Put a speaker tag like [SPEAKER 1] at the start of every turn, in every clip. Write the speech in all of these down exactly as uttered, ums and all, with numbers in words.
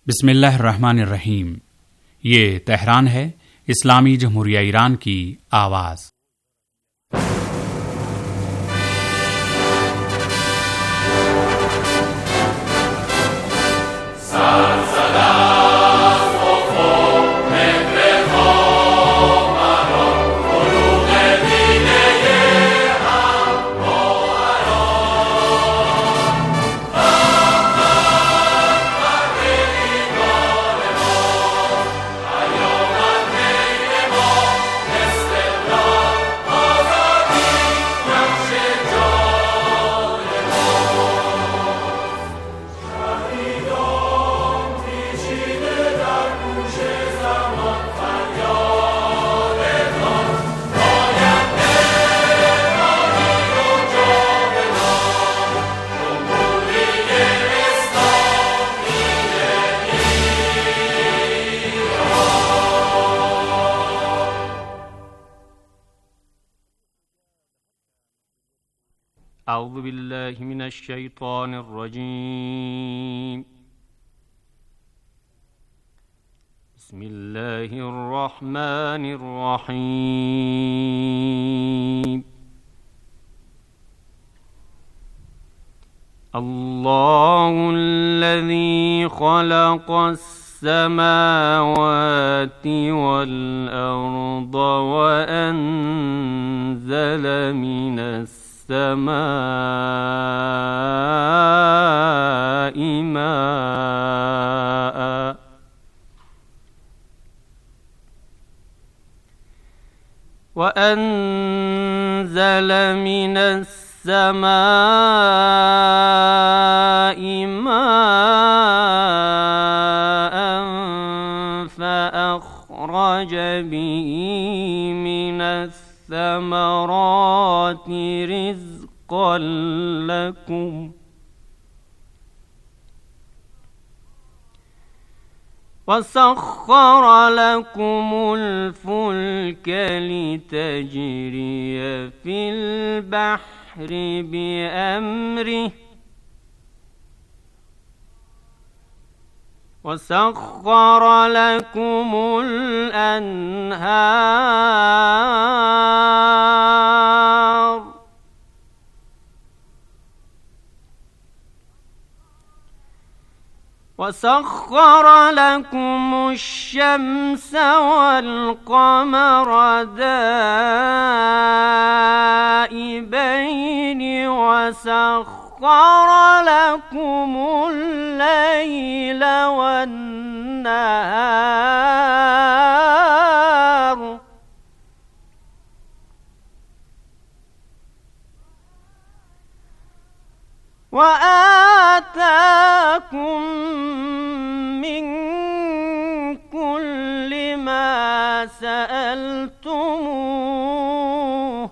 [SPEAKER 1] बिस्मिल्लाहिर्रहमानिर्रहीम। ये तेहरान है, इस्लामी जमहूरिया ईरान की आवाज़।
[SPEAKER 2] أعوذ بالله من الشيطان الرجيم. بسم الله الرحمن الرحيم. الله الذي خلق السماوات والأرض وأنزل من السماء السماء ماء وأنزل من السماء ماء فأخرج به من الثمرات رزقا لكم وسخر لكم الفلك لتجري في البحر بأمره وسخر لكم الأنهار وسخر لكم الشمس والقمر دائبين وسخر لكم الليل والنهار وآتاكم من كل ما سألتموه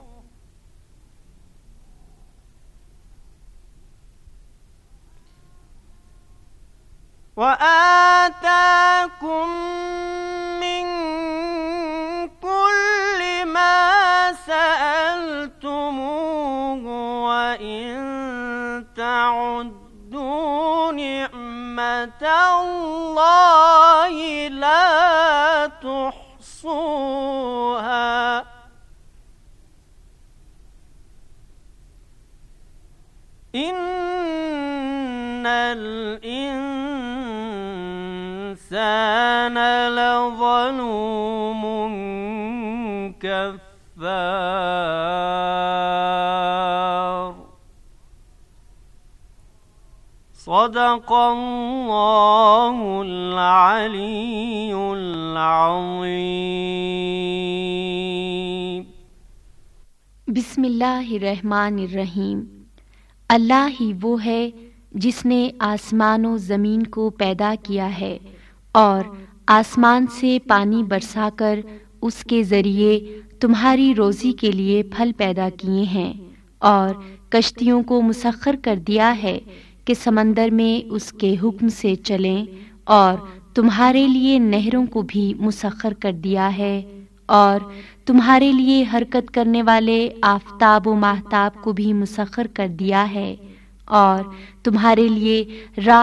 [SPEAKER 2] وآتاكم من كل ما سألتموه وإن تعدوا نعمة الله لا تحصوها إن الإنسان لظلوم كفار. صدق الله العلي العظيم.
[SPEAKER 3] बिस्मिल्लाहिर्रहमानिर्रहीम। अल्लाह ही वो है जिसने आसमानों ज़मीन को पैदा किया है और आसमान से पानी बरसाकर उसके ज़रिए तुम्हारी रोज़ी के लिए फल पैदा किए हैं और कश्तियों को मुसख्खर कर दिया है कि समंदर में उसके हुक्म से चलें और तुम्हारे लिए नहरों को भी मुसख्खर कर दिया है और तुम्हारे लिए हरकत करने वाले आफताब व माहताब को भी मुसख्खर कर दिया है और तुम्हारे लिए रात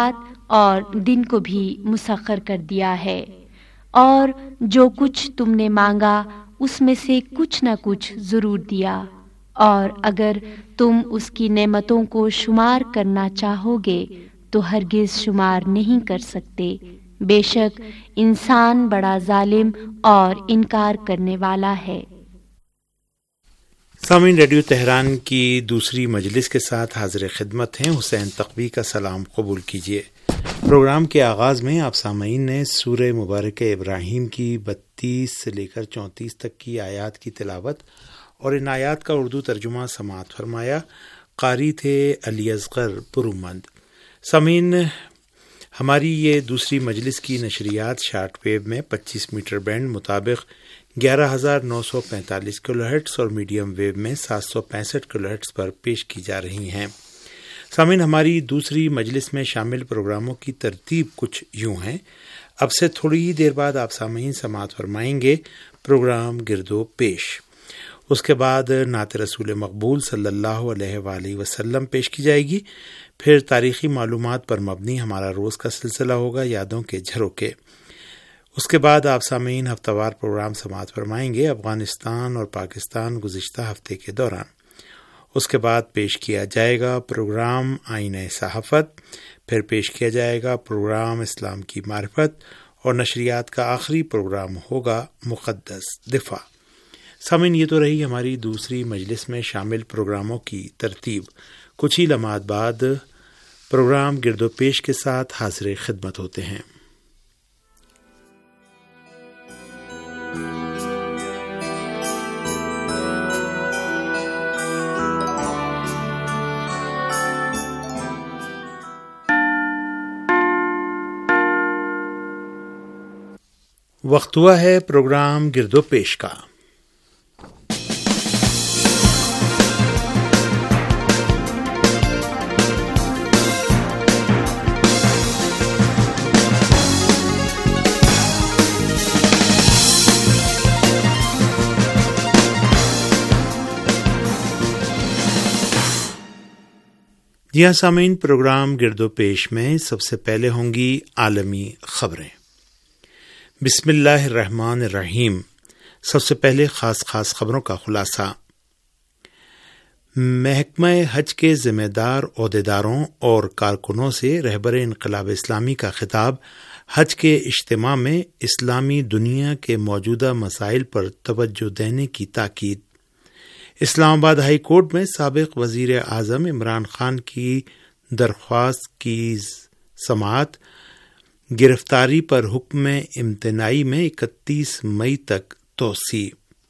[SPEAKER 3] اور دن کو بھی مسخر کر دیا ہے، اور جو کچھ تم نے مانگا اس میں سے کچھ نہ کچھ ضرور دیا، اور اگر تم اس کی نعمتوں کو شمار کرنا چاہو گے تو ہرگز شمار نہیں کر سکتے۔ بے شک انسان بڑا ظالم اور انکار کرنے والا ہے۔
[SPEAKER 4] سامعین، ریڈیو تہران کی دوسری مجلس کے ساتھ حاضر خدمت ہیں حسین تقوی کا سلام قبول کیجیے۔ پروگرام کے آغاز میں آپ سامعین نے سورہ مبارک ابراہیم کی بتیس سے لے کر چونتیس تک کی آیات کی تلاوت اور ان آیات کا اردو ترجمہ سماعت فرمایا۔ قاری تھے علی اصغر برومند۔ سامعین، ہماری یہ دوسری مجلس کی نشریات شارٹ ویو میں پچیس میٹر بینڈ مطابق گیارہ ہزار نو سو پینتالیس کلو ہرٹز اور میڈیم ویو میں سات سو پینسٹھ کلو ہرٹز پر پیش کی جا رہی ہیں۔ سامعین، ہماری دوسری مجلس میں شامل پروگراموں کی ترتیب کچھ یوں ہیں۔ اب سے تھوڑی ہی دیر بعد آپ سامعین سماعت فرمائیں گے پروگرام گرد و پیش۔ اس کے بعد نعت رسول مقبول صلی اللہ علیہ وآلہ وسلم پیش کی جائے گی۔ پھر تاریخی معلومات پر مبنی ہمارا روز کا سلسلہ ہوگا یادوں کے جھروکے۔ اس کے بعد آپ سامعین ہفتہ وار پروگرام سماعت فرمائیں گے افغانستان اور پاکستان گزشتہ ہفتے کے دوران۔ اس کے بعد پیش کیا جائے گا پروگرام آئینہ صحافت، پھر پیش کیا جائے گا پروگرام اسلام کی معرفت، اور نشریات کا آخری پروگرام ہوگا مقدس دفاع۔ سامعین، یہ تو رہی ہماری دوسری مجلس میں شامل پروگراموں کی ترتیب۔ کچھ ہی لمحات بعد پروگرام گرد و پیش کے ساتھ حاضر خدمت ہوتے ہیں۔ وقت ہوا ہے پروگرام گرد و پیش کا۔ جی ہاں سامعین، پروگرام گرد و پیش میں سب سے پہلے ہوں گی عالمی خبریں۔ بسم اللہ الرحمن الرحیم۔ سب سے پہلے خاص خاص خبروں کا خلاصہ۔ محکمہ حج کے ذمہ دار عہدیداروں اور کارکنوں سے رہبر انقلاب اسلامی کا خطاب۔ حج کے اجتماع میں اسلامی دنیا کے موجودہ مسائل پر توجہ دینے کی تاکید۔ اسلام آباد ہائی کورٹ میں سابق وزیر اعظم عمران خان کی درخواست کی سماعت۔ گرفتاری پر حکم امتناعی میں اکتیس مئی تک توسیع۔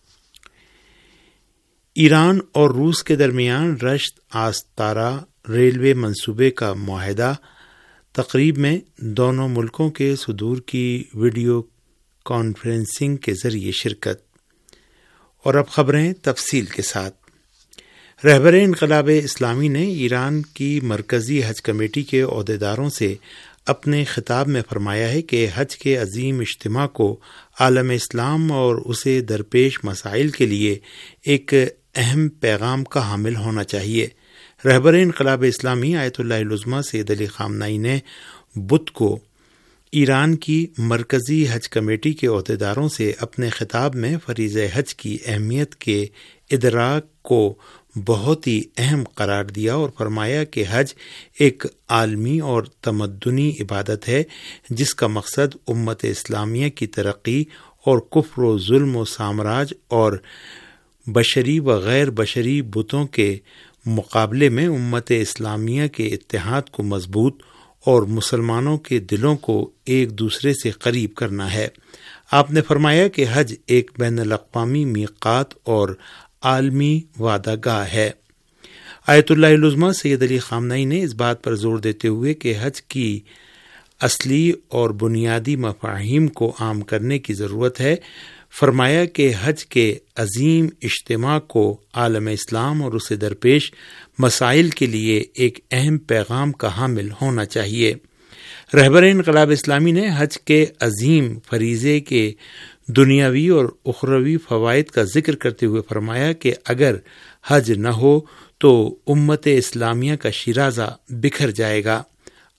[SPEAKER 4] ایران اور روس کے درمیان رشت آستارا ریلوے منصوبے کا معاہدہ۔ تقریب میں دونوں ملکوں کے صدور کی ویڈیو کانفرنسنگ کے ذریعے شرکت۔ اور اب خبریں تفصیل کے ساتھ۔ رہبر انقلاب اسلامی نے ایران کی مرکزی حج کمیٹی کے عہدیداروں سے اپنے خطاب میں فرمایا ہے کہ حج کے عظیم اجتماع کو عالم اسلام اور اسے درپیش مسائل کے لیے ایک اہم پیغام کا حامل ہونا چاہیے۔ رہبر انقلاب اسلامی آیت اللہ العظمیٰ سید علی خامنہئی نے بدھ کو ایران کی مرکزی حج کمیٹی کے عہدیداروں سے اپنے خطاب میں فریضہ حج کی اہمیت کے ادراک کو بہت ہی اہم قرار دیا اور فرمایا کہ حج ایک عالمی اور تمدنی عبادت ہے جس کا مقصد امت اسلامیہ کی ترقی اور کفر و ظلم و سامراج اور بشری و غیر بشری بتوں کے مقابلے میں امت اسلامیہ کے اتحاد کو مضبوط اور مسلمانوں کے دلوں کو ایک دوسرے سے قریب کرنا ہے۔ آپ نے فرمایا کہ حج ایک بین الاقوامی میقات اور عالمی وعدہ گاہ ہے۔ آیت اللہ العظمیٰ سید علی خامنہئی نے اس بات پر زور دیتے ہوئے کہ حج کی اصلی اور بنیادی مفاہیم کو عام کرنے کی ضرورت ہے، فرمایا کہ حج کے عظیم اجتماع کو عالم اسلام اور اسے درپیش مسائل کے لیے ایک اہم پیغام کا حامل ہونا چاہیے۔ رہبر انقلاب اسلامی نے حج کے عظیم فریضے کے دنیاوی اور اخروی فوائد کا ذکر کرتے ہوئے فرمایا کہ اگر حج نہ ہو تو امت اسلامیہ کا شیرازہ بکھر جائے گا۔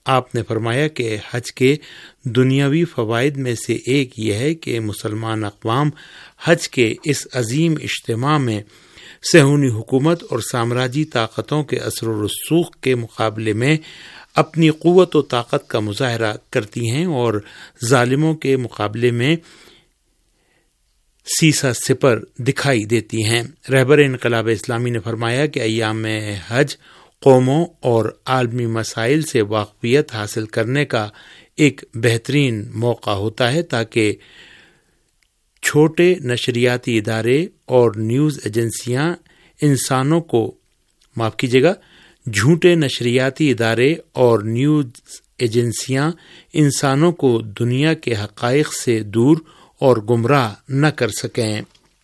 [SPEAKER 4] آپ نے فرمایا کہ حج کے دنیاوی فوائد میں سے ایک یہ ہے کہ مسلمان اقوام حج کے اس عظیم اجتماع میں صہیونی حکومت اور سامراجی طاقتوں کے اثر و رسوخ کے مقابلے میں اپنی قوت و طاقت کا مظاہرہ کرتی ہیں اور ظالموں کے مقابلے میں سیسا سپر دکھائی دیتی ہیں۔ رہبر انقلاب اسلامی نے فرمایا کہ ایام حج قوموں اور عالمی مسائل سے واقفیت حاصل کرنے کا ایک بہترین موقع ہوتا ہے تاکہ چھوٹے نشریاتی ادارے اور نیوز ایجنسیاں انسانوں کو معاف کیجیے گا جھوٹے نشریاتی ادارے اور نیوز ایجنسیاں انسانوں کو دنیا کے حقائق سے دور اور گمراہ نہ کر سکیں۔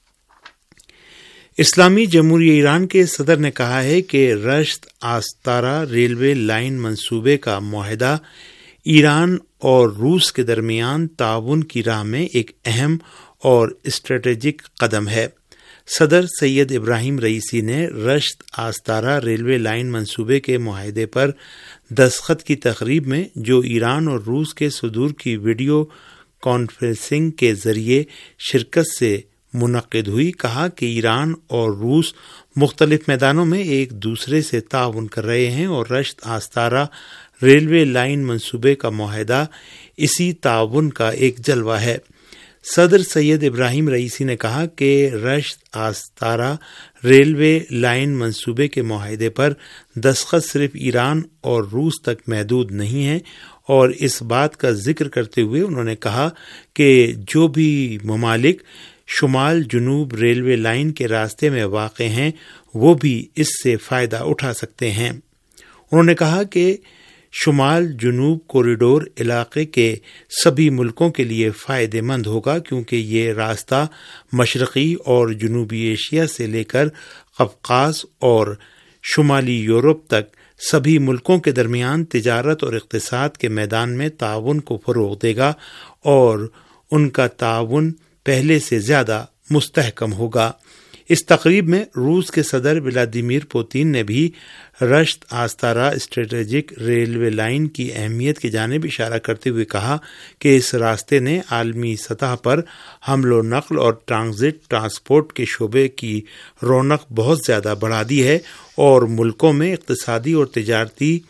[SPEAKER 4] اسلامی جمہوریہ ایران کے صدر نے کہا ہے کہ رشت آستارا ریلوے لائن منصوبے کا معاہدہ ایران اور روس کے درمیان تعاون کی راہ میں ایک اہم اور اسٹریٹجک قدم ہے۔ صدر سید ابراہیم رئیسی نے رشت آستارا ریلوے لائن منصوبے کے معاہدے پر دستخط کی تقریب میں جو ایران اور روس کے صدور کی ویڈیو کانفرنسنگ کے ذریعے شرکت سے منعقد ہوئی کہا کہ ایران اور روس مختلف میدانوں میں ایک دوسرے سے تعاون کر رہے ہیں اور رشت آستارا ریلوے لائن منصوبے کا معاہدہ اسی تعاون کا ایک جلوہ ہے۔ صدر سید ابراہیم رئیسی نے کہا کہ رشت آستارا ریلوے لائن منصوبے کے معاہدے پر دستخط صرف ایران اور روس تک محدود نہیں ہے، اور اس بات کا ذکر کرتے ہوئے انہوں نے کہا کہ جو بھی ممالک شمال جنوب ریلوے لائن کے راستے میں واقع ہیں وہ بھی اس سے فائدہ اٹھا سکتے ہیں۔ انہوں نے کہا کہ شمال جنوب کوریڈور علاقے کے سبھی ملکوں کے لیے فائدہ مند ہوگا کیونکہ یہ راستہ مشرقی اور جنوبی ایشیا سے لے کر قفقاز اور شمالی یورپ تک سبھی ملکوں کے درمیان تجارت اور اقتصاد کے میدان میں تعاون کو فروغ دے گا اور ان کا تعاون پہلے سے زیادہ مستحکم ہوگا۔ اس تقریب میں روس کے صدر ولادیمیر پوتین نے بھی Rasht Astara strategic railway line کی اہمیت کی جانب اشارہ کرتے ہوئے کہا کہ اس راستے نے عالمی سطح پر حمل و نقل اور ٹرانزٹ ٹرانسپورٹ کے شعبے کی رونق بہت زیادہ بڑھا دی ہے اور ملکوں میں اقتصادی اور تجارتی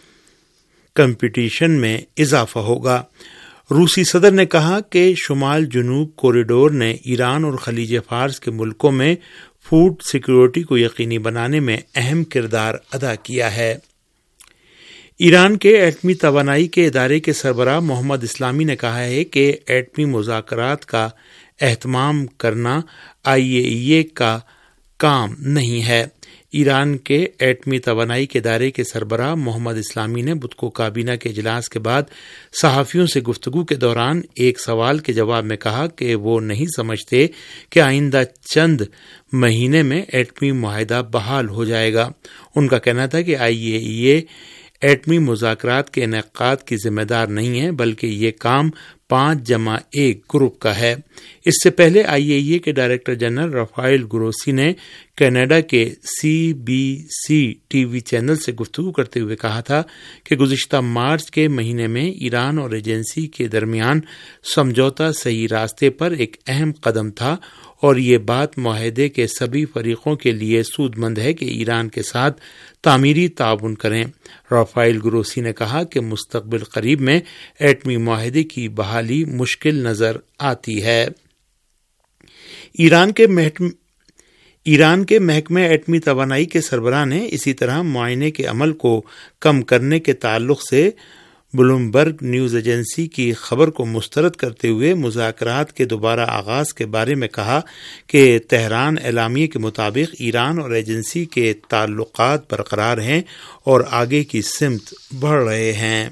[SPEAKER 4] کمپٹیشن میں اضافہ ہوگا۔ روسی صدر نے کہا کہ شمال جنوب کوریڈور نے ایران اور خلیج فارس کے ملکوں میں فوڈ سیکیورٹی کو یقینی بنانے میں اہم کردار ادا کیا ہے۔ ایران کے ایٹمی توانائی کے ادارے کے سربراہ محمد اسلامی نے کہا ہے کہ ایٹمی مذاکرات کا اہتمام کرنا آئی اے ای اے کا کام نہیں ہے۔ ایران کے ایٹمی توانائی کے ادارے کے سربراہ محمد اسلامی نے بدھ کو کابینہ کے اجلاس کے بعد صحافیوں سے گفتگو کے دوران ایک سوال کے جواب میں کہا کہ وہ نہیں سمجھتے کہ آئندہ چند مہینے میں ایٹمی معاہدہ بحال ہو جائے گا۔ ان کا کہنا تھا کہ آئی اے ای اے ایٹمی مذاکرات کے انعقاد کی ذمہ دار نہیں ہے بلکہ یہ کام پانچ جمع ایک گروپ کا ہے۔ اس سے پہلے آئی اے ای اے کے ڈائریکٹر جنرل رافائل گروسی نے کینیڈا کے C B C T V channel سے گفتگو کرتے ہوئے کہا تھا کہ گزشتہ مارچ کے مہینے میں ایران اور ایجنسی کے درمیان سمجھوتا صحیح راستے پر ایک اہم قدم تھا اور یہ بات معاہدے کے سبھی فریقوں کے لیے سود مند ہے کہ ایران کے ساتھ تعمیری تعاون کریں۔ رافائل گروسی نے کہا کہ مستقبل قریب میں ایٹمی معاہدے کی بحالی مشکل نظر آتی ہے۔ ایران کے محکمہ ایران کے محکمہ ایٹمی توانائی کے سربراہ نے اسی طرح معائنے کے عمل کو کم کرنے کے تعلق سے بلومبرگ نیوز ایجنسی کی خبر کو مسترد کرتے ہوئے مذاکرات کے دوبارہ آغاز کے بارے میں کہا کہ تہران اعلامیے کے مطابق ایران اور ایجنسی کے تعلقات برقرار ہیں اور آگے کی سمت بڑھ رہے ہیں۔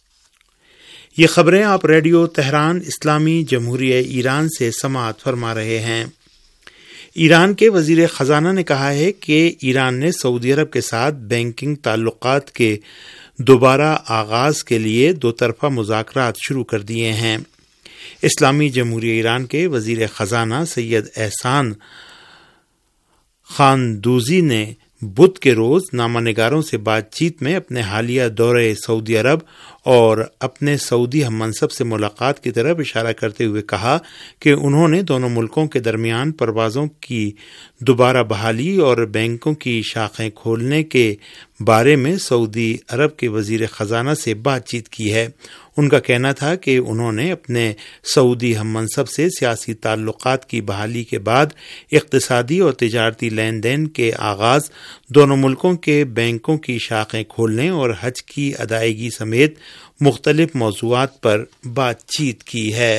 [SPEAKER 4] یہ خبریں آپ ریڈیو تہران اسلامی جمہوریہ ایران سے سماعت فرما رہے ہیں۔ ایران کے وزیر خزانہ نے کہا ہے کہ ایران نے سعودی عرب کے ساتھ بینکنگ تعلقات کے دوبارہ آغاز کے لیے دو طرفہ مذاکرات شروع کر دیے ہیں۔ اسلامی جمہوریہ ایران کے وزیر خزانہ سید احسان خاندوزی نے بدھ کے روز نامہ نگاروں سے بات چیت میں اپنے حالیہ دورے سعودی عرب اور اپنے سعودی ہم منصب سے ملاقات کی طرف اشارہ کرتے ہوئے کہا کہ انہوں نے دونوں ملکوں کے درمیان پروازوں کی دوبارہ بحالی اور بینکوں کی شاخیں کھولنے کے بارے میں سعودی عرب کے وزیر خزانہ سے بات چیت کی ہے۔ ان کا کہنا تھا کہ انہوں نے اپنے سعودی ہم منصب سے سیاسی تعلقات کی بحالی کے بعد اقتصادی اور تجارتی لین دین کے آغاز، دونوں ملکوں کے بینکوں کی شاخیں کھولنے اور حج کی ادائیگی سمیت مختلف موضوعات پر بات چیت کی ہے۔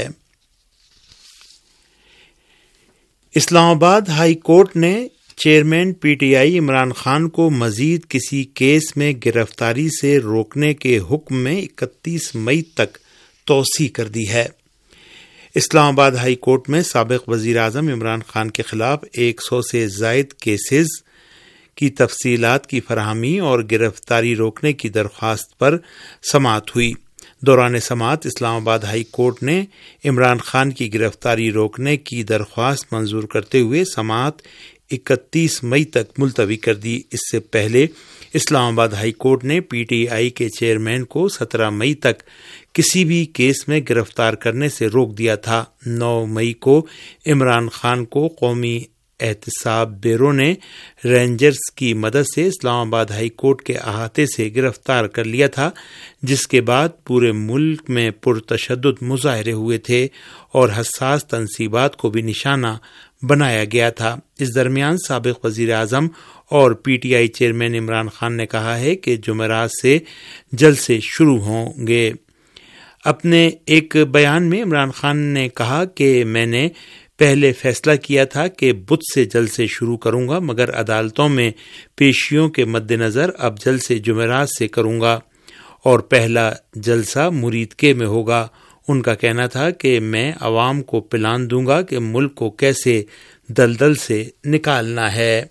[SPEAKER 4] اسلام آباد ہائی کورٹ نے chairman P T I Imran Khan کو مزید کسی کیس میں گرفتاری سے روکنے کے حکم میں اکتیس مئی تک توسیع کر دی ہے۔ اسلام آباد ہائی کورٹ میں سابق وزیر اعظم عمران خان کے خلاف ایک سو سے زائد کیسز کی تفصیلات کی فراہمی اور گرفتاری روکنے کی درخواست پر سماعت ہوئی۔ دوران سماعت اسلام آباد ہائی کورٹ نے عمران خان کی گرفتاری روکنے کی درخواست منظور کرتے ہوئے سماعت اکتیس مئی تک ملتوی کر دی۔ اس سے پہلے اسلام آباد ہائی کورٹ نے پی ٹی آئی کے چیئرمین کو سترہ مئی تک کسی بھی کیس میں گرفتار کرنے سے روک دیا تھا۔ نو مئی کو عمران خان کو قومی احتساب بیورو نے رینجرز کی مدد سے اسلام آباد ہائی کورٹ کے احاطے سے گرفتار کر لیا تھا، جس کے بعد پورے ملک میں پرتشدد مظاہرے ہوئے تھے اور حساس تنصیبات کو بھی نشانہ بنایا گیا تھا۔ اس درمیان سابق وزیر اعظم اور P T I chairman Imran Khan نے کہا ہے کہ جمعرات سے جلسے شروع ہوں گے۔ اپنے ایک بیان میں عمران خان نے کہا کہ میں نے پہلے فیصلہ کیا تھا کہ بدھ سے جلسے شروع کروں گا، مگر عدالتوں میں پیشیوں کے مد نظر اب جلسے جمعرات سے کروں گا اور پہلا جلسہ مرید کے میں ہوگا۔ ان کا کہنا تھا کہ میں عوام کو پلان دوں گا کہ ملک کو کیسے دلدل سے نکالنا ہے۔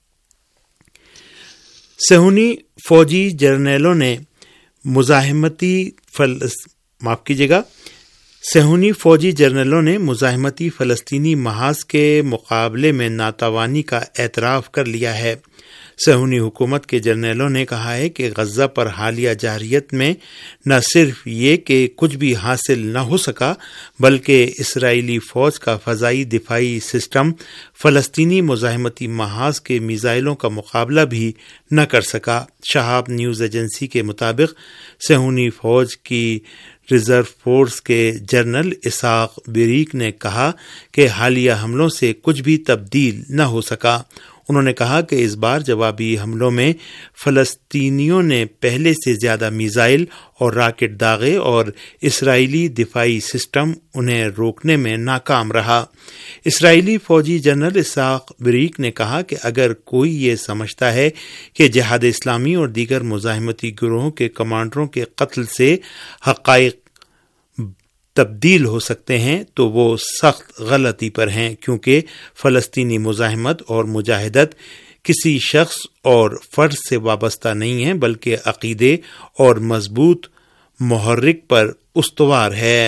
[SPEAKER 4] صہیونی فوجی جرنیلوں نے مزاحمتی فلس معاف کیجیے گا صہیونی فوجی جرنیلوں نے مزاحمتی فلسطینی محاذ کے مقابلے میں ناتوانی کا اعتراف کر لیا ہے۔ صہیونی حکومت کے جرنیلوں نے کہا ہے کہ غزہ پر حالیہ جارحیت میں نہ صرف یہ کہ کچھ بھی حاصل نہ ہو سکا، بلکہ اسرائیلی فوج کا فضائی دفاعی سسٹم فلسطینی مزاحمتی محاذ کے میزائلوں کا مقابلہ بھی نہ کر سکا۔ شہاب نیوز ایجنسی کے مطابق صہیونی فوج کی ریزرو فورس کے جنرل اسحاق بریک نے کہا کہ حالیہ حملوں سے کچھ بھی تبدیل نہ ہو سکا۔ انہوں نے کہا کہ اس بار جوابی حملوں میں فلسطینیوں نے پہلے سے زیادہ میزائل اور راکٹ داغے اور اسرائیلی دفاعی سسٹم انہیں روکنے میں ناکام رہا۔ اسرائیلی فوجی جنرل اسحاق بریک نے کہا کہ اگر کوئی یہ سمجھتا ہے کہ جہاد اسلامی اور دیگر مزاحمتی گروہوں کے کمانڈروں کے قتل سے حقائق تبدیل ہو سکتے ہیں تو وہ سخت غلطی پر ہیں، کیونکہ فلسطینی مزاحمت اور مجاہدت کسی شخص اور فرد سے وابستہ نہیں ہے، بلکہ عقیدے اور مضبوط محرک پر استوار ہے۔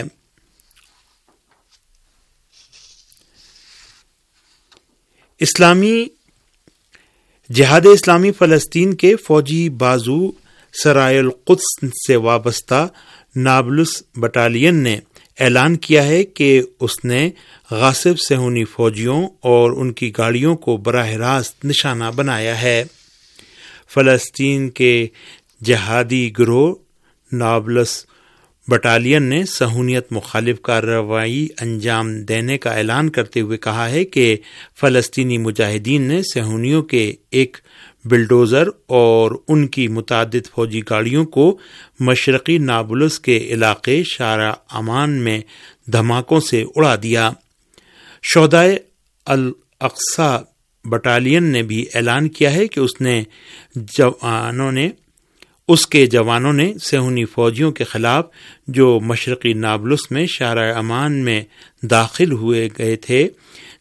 [SPEAKER 4] اسلامی جہاد اسلامی فلسطین کے فوجی بازو سرائے القدس سے وابستہ نابلس بٹالین نے اعلان کیا ہے کہ اس نے غاصب صہیونی فوجیوں اور ان کی گاڑیوں کو براہ راست نشانہ بنایا ہے۔ فلسطین کے جہادی گروہ نابلس بٹالین نے صہیونیت مخالف کارروائی انجام دینے کا اعلان کرتے ہوئے کہا ہے کہ فلسطینی مجاہدین نے صہیونیوں کے ایک بلڈوزر اور ان کی متعدد فوجی گاڑیوں کو مشرقی نابلس کے علاقے شارع امان میں دھماکوں سے اڑا دیا۔ شہدائے الاقصی بٹالین نے بھی اعلان کیا ہے کہ اس نے جوانوں نے اس کے جوانوں نے صہیونی فوجیوں کے خلاف جو مشرقی نابلس میں شارع امان میں داخل ہوئے گئے تھے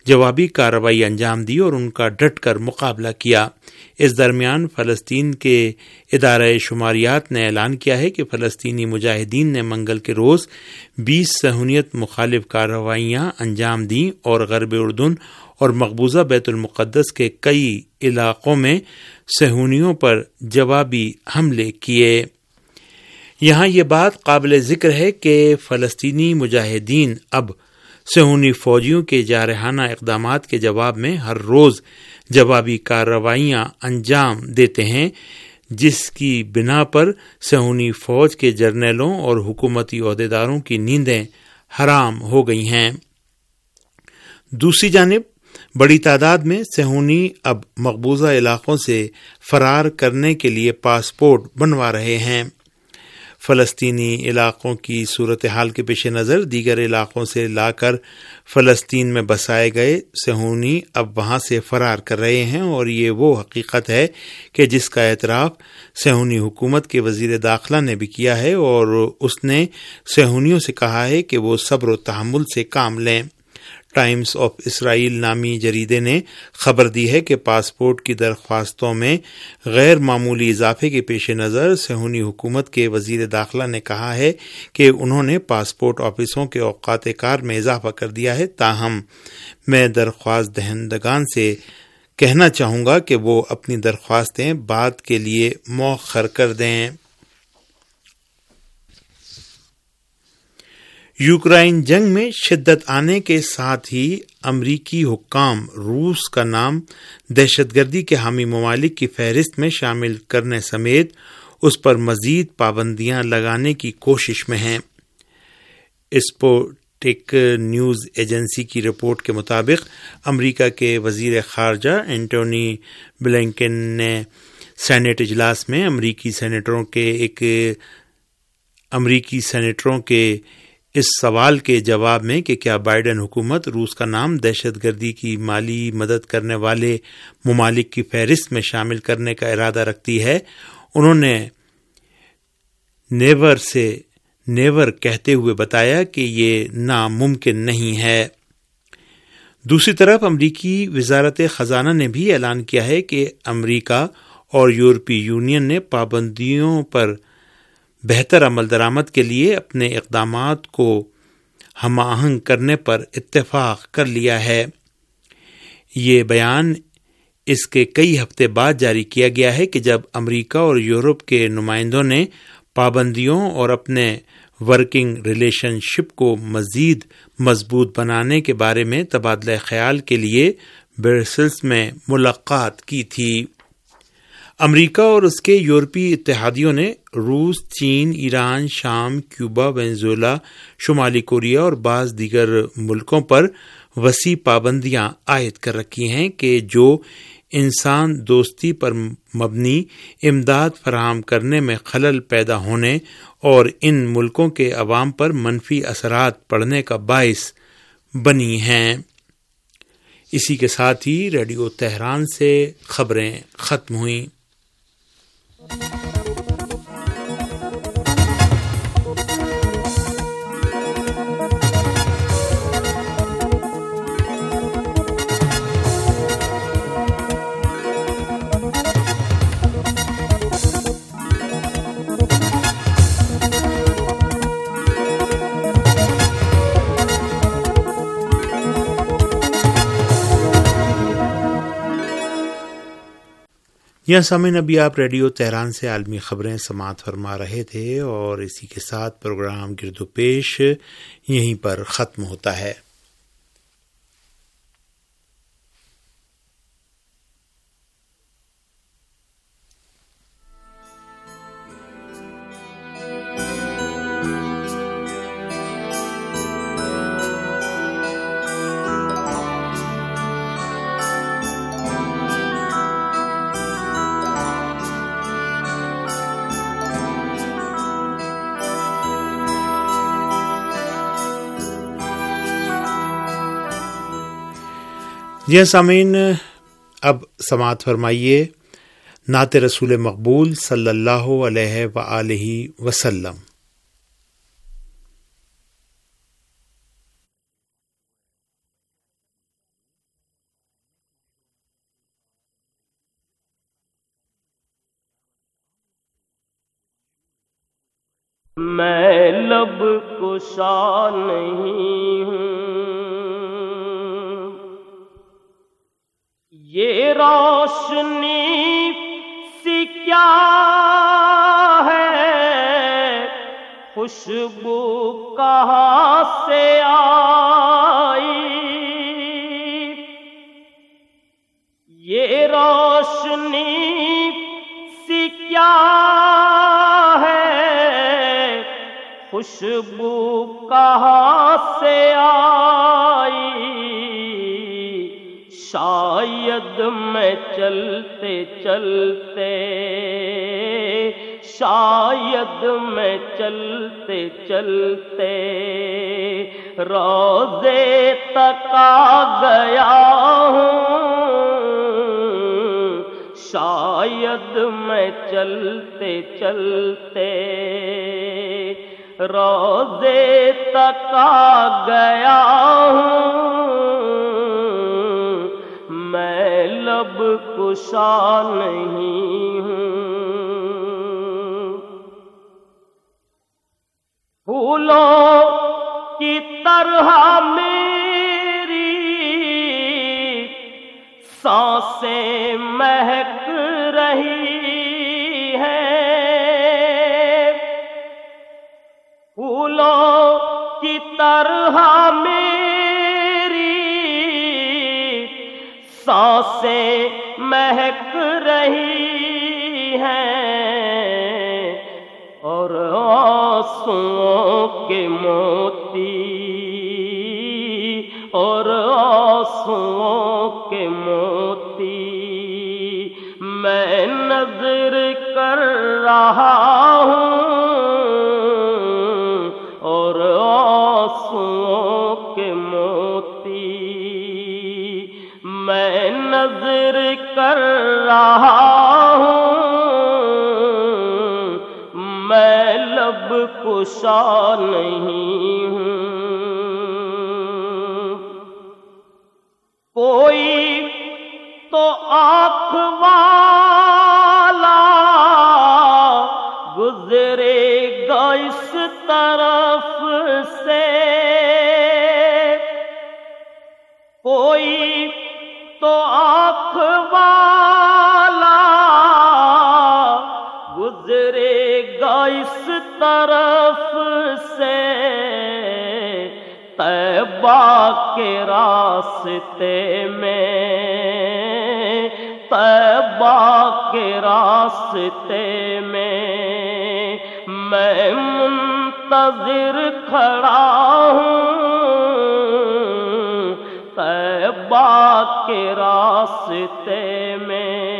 [SPEAKER 4] جوابی کارروائی انجام دی اور ان کا ڈٹ کر مقابلہ کیا۔ اس درمیان فلسطین کے ادارہ شماریات نے اعلان کیا ہے کہ فلسطینی مجاہدین نے منگل کے روز بیس صہیونیت مخالف کارروائیاں انجام دیں اور غرب اردن اور مقبوضہ بیت المقدس کے کئی علاقوں میں صہیونیوں پر جوابی حملے کیے۔ یہاں یہ بات قابل ذکر ہے کہ فلسطینی مجاہدین اب صہیونی فوجیوں کے جارحانہ اقدامات کے جواب میں ہر روز جوابی کارروائیاں انجام دیتے ہیں، جس کی بنا پر صہیونی فوج کے جرنیلوں اور حکومتی عہدیداروں کی نیندیں حرام ہو گئی ہیں۔ دوسری جانب بڑی تعداد میں صہیونی اب مقبوضہ علاقوں سے فرار کرنے کے لیے پاسپورٹ بنوا رہے ہیں۔ فلسطینی علاقوں کی صورتحال کے پیش نظر دیگر علاقوں سے لا کر فلسطین میں بسائے گئے صہیونی اب وہاں سے فرار کر رہے ہیں، اور یہ وہ حقیقت ہے کہ جس کا اعتراف صہیونی حکومت کے وزیر داخلہ نے بھی کیا ہے، اور اس نے صہیونیوں سے کہا ہے کہ وہ صبر و تحمل سے کام لیں۔ ٹائمز آف اسرائیل نامی جریدے نے خبر دی ہے کہ پاسپورٹ کی درخواستوں میں غیر معمولی اضافے کے پیش نظر صہیونی حکومت کے وزیر داخلہ نے کہا ہے کہ انہوں نے پاسپورٹ آفسوں کے اوقات کار میں اضافہ کر دیا ہے۔ تاہم میں درخواست دہندگان سے کہنا چاہوں گا کہ وہ اپنی درخواستیں بعد کے لیے مؤخر کر دیں۔ یوکرائن جنگ میں شدت آنے کے ساتھ ہی امریکی حکام روس کا نام دہشت گردی کے حامی ممالک کی فہرست میں شامل کرنے سمیت اس پر مزید پابندیاں لگانے کی کوشش میں ہیں۔ اسپوٹک نیوز ایجنسی کی رپورٹ کے مطابق امریکہ کے وزیر خارجہ اینٹونی بلنکن نے سینیٹ اجلاس میں امریکی سینیٹروں کے ایک امریکی سینیٹروں کے اس سوال کے جواب میں کہ کیا بائیڈن حکومت روس کا نام دہشت گردی کی مالی مدد کرنے والے ممالک کی فہرست میں شامل کرنے کا ارادہ رکھتی ہے، انہوں نے نیور سے نیور کہتے ہوئے بتایا کہ یہ ناممکن نہیں ہے۔ دوسری طرف امریکی وزارت خزانہ نے بھی اعلان کیا ہے کہ امریکہ اور یورپی یونین نے پابندیوں پر بہتر عمل درآمد کے لیے اپنے اقدامات کو ہم آہنگ کرنے پر اتفاق کر لیا ہے۔ یہ بیان اس کے کئی ہفتے بعد جاری کیا گیا ہے کہ جب امریکہ اور یورپ کے نمائندوں نے پابندیوں اور اپنے ورکنگ ریلیشن شپ کو مزید مضبوط بنانے کے بارے میں تبادلہ خیال کے لیے برسلز میں ملاقات کی تھی۔ امریکہ اور اس کے یورپی اتحادیوں نے روس، چین، ایران، شام، کیوبا، وینزویلا، شمالی کوریا اور بعض دیگر ملکوں پر وسیع پابندیاں عائد کر رکھی ہیں کہ جو انسان دوستی پر مبنی امداد فراہم کرنے میں خلل پیدا ہونے اور ان ملکوں کے عوام پر منفی اثرات پڑنے کا باعث بنی ہیں۔ اسی کے ساتھ ہی ریڈیو تہران سے خبریں ختم ہوئیں۔ یہاں سامعین ابھی آپ ریڈیو تہران سے عالمی خبریں سماعت فرما رہے تھے، اور اسی کے ساتھ پروگرام گرد و پیش یہیں پر ختم ہوتا ہے۔ جی سامعین، اب سماعت فرمائیے نعت رسول مقبول صلی اللہ علیہ وآلہ وسلم۔
[SPEAKER 2] میں لب کشا نہیں ہوں، یہ روشنی سی کیا ہے، خوشبو کہاں سے آئی، یہ روشنی سی کیا خوشبو کہاں سے آئی، شاید میں چلتے چلتے شاید میں چلتے چلتے روضے تک آ گیا ہوں، شاید میں چلتے چلتے روضے تک آ گیا ہوں، میں لب کشا نہیں ہوں، پھولوں کی طرح میری سانسیں مہک رہی ہیں، پھولوں کی طرح میری سانسیں مہک رہی ہیں، اور آنسوؤں کے موتی اور آنسوؤں کے موتی میں نظر کر رہا ہوں، اور آنسوؤں کے موتی میں نظر کر رہا ہوں، میں لب کشا نہیں ہوں، کوئی تو آنکھ والا گزرے گا اس طرف سے، کوئی تو آنکھ والا گزرے گا اس طرف سے، طیبہ کے راستے میں طیبہ کے راستے میں میں منتظر کھڑا ہوں، طیبہ کے راستے میں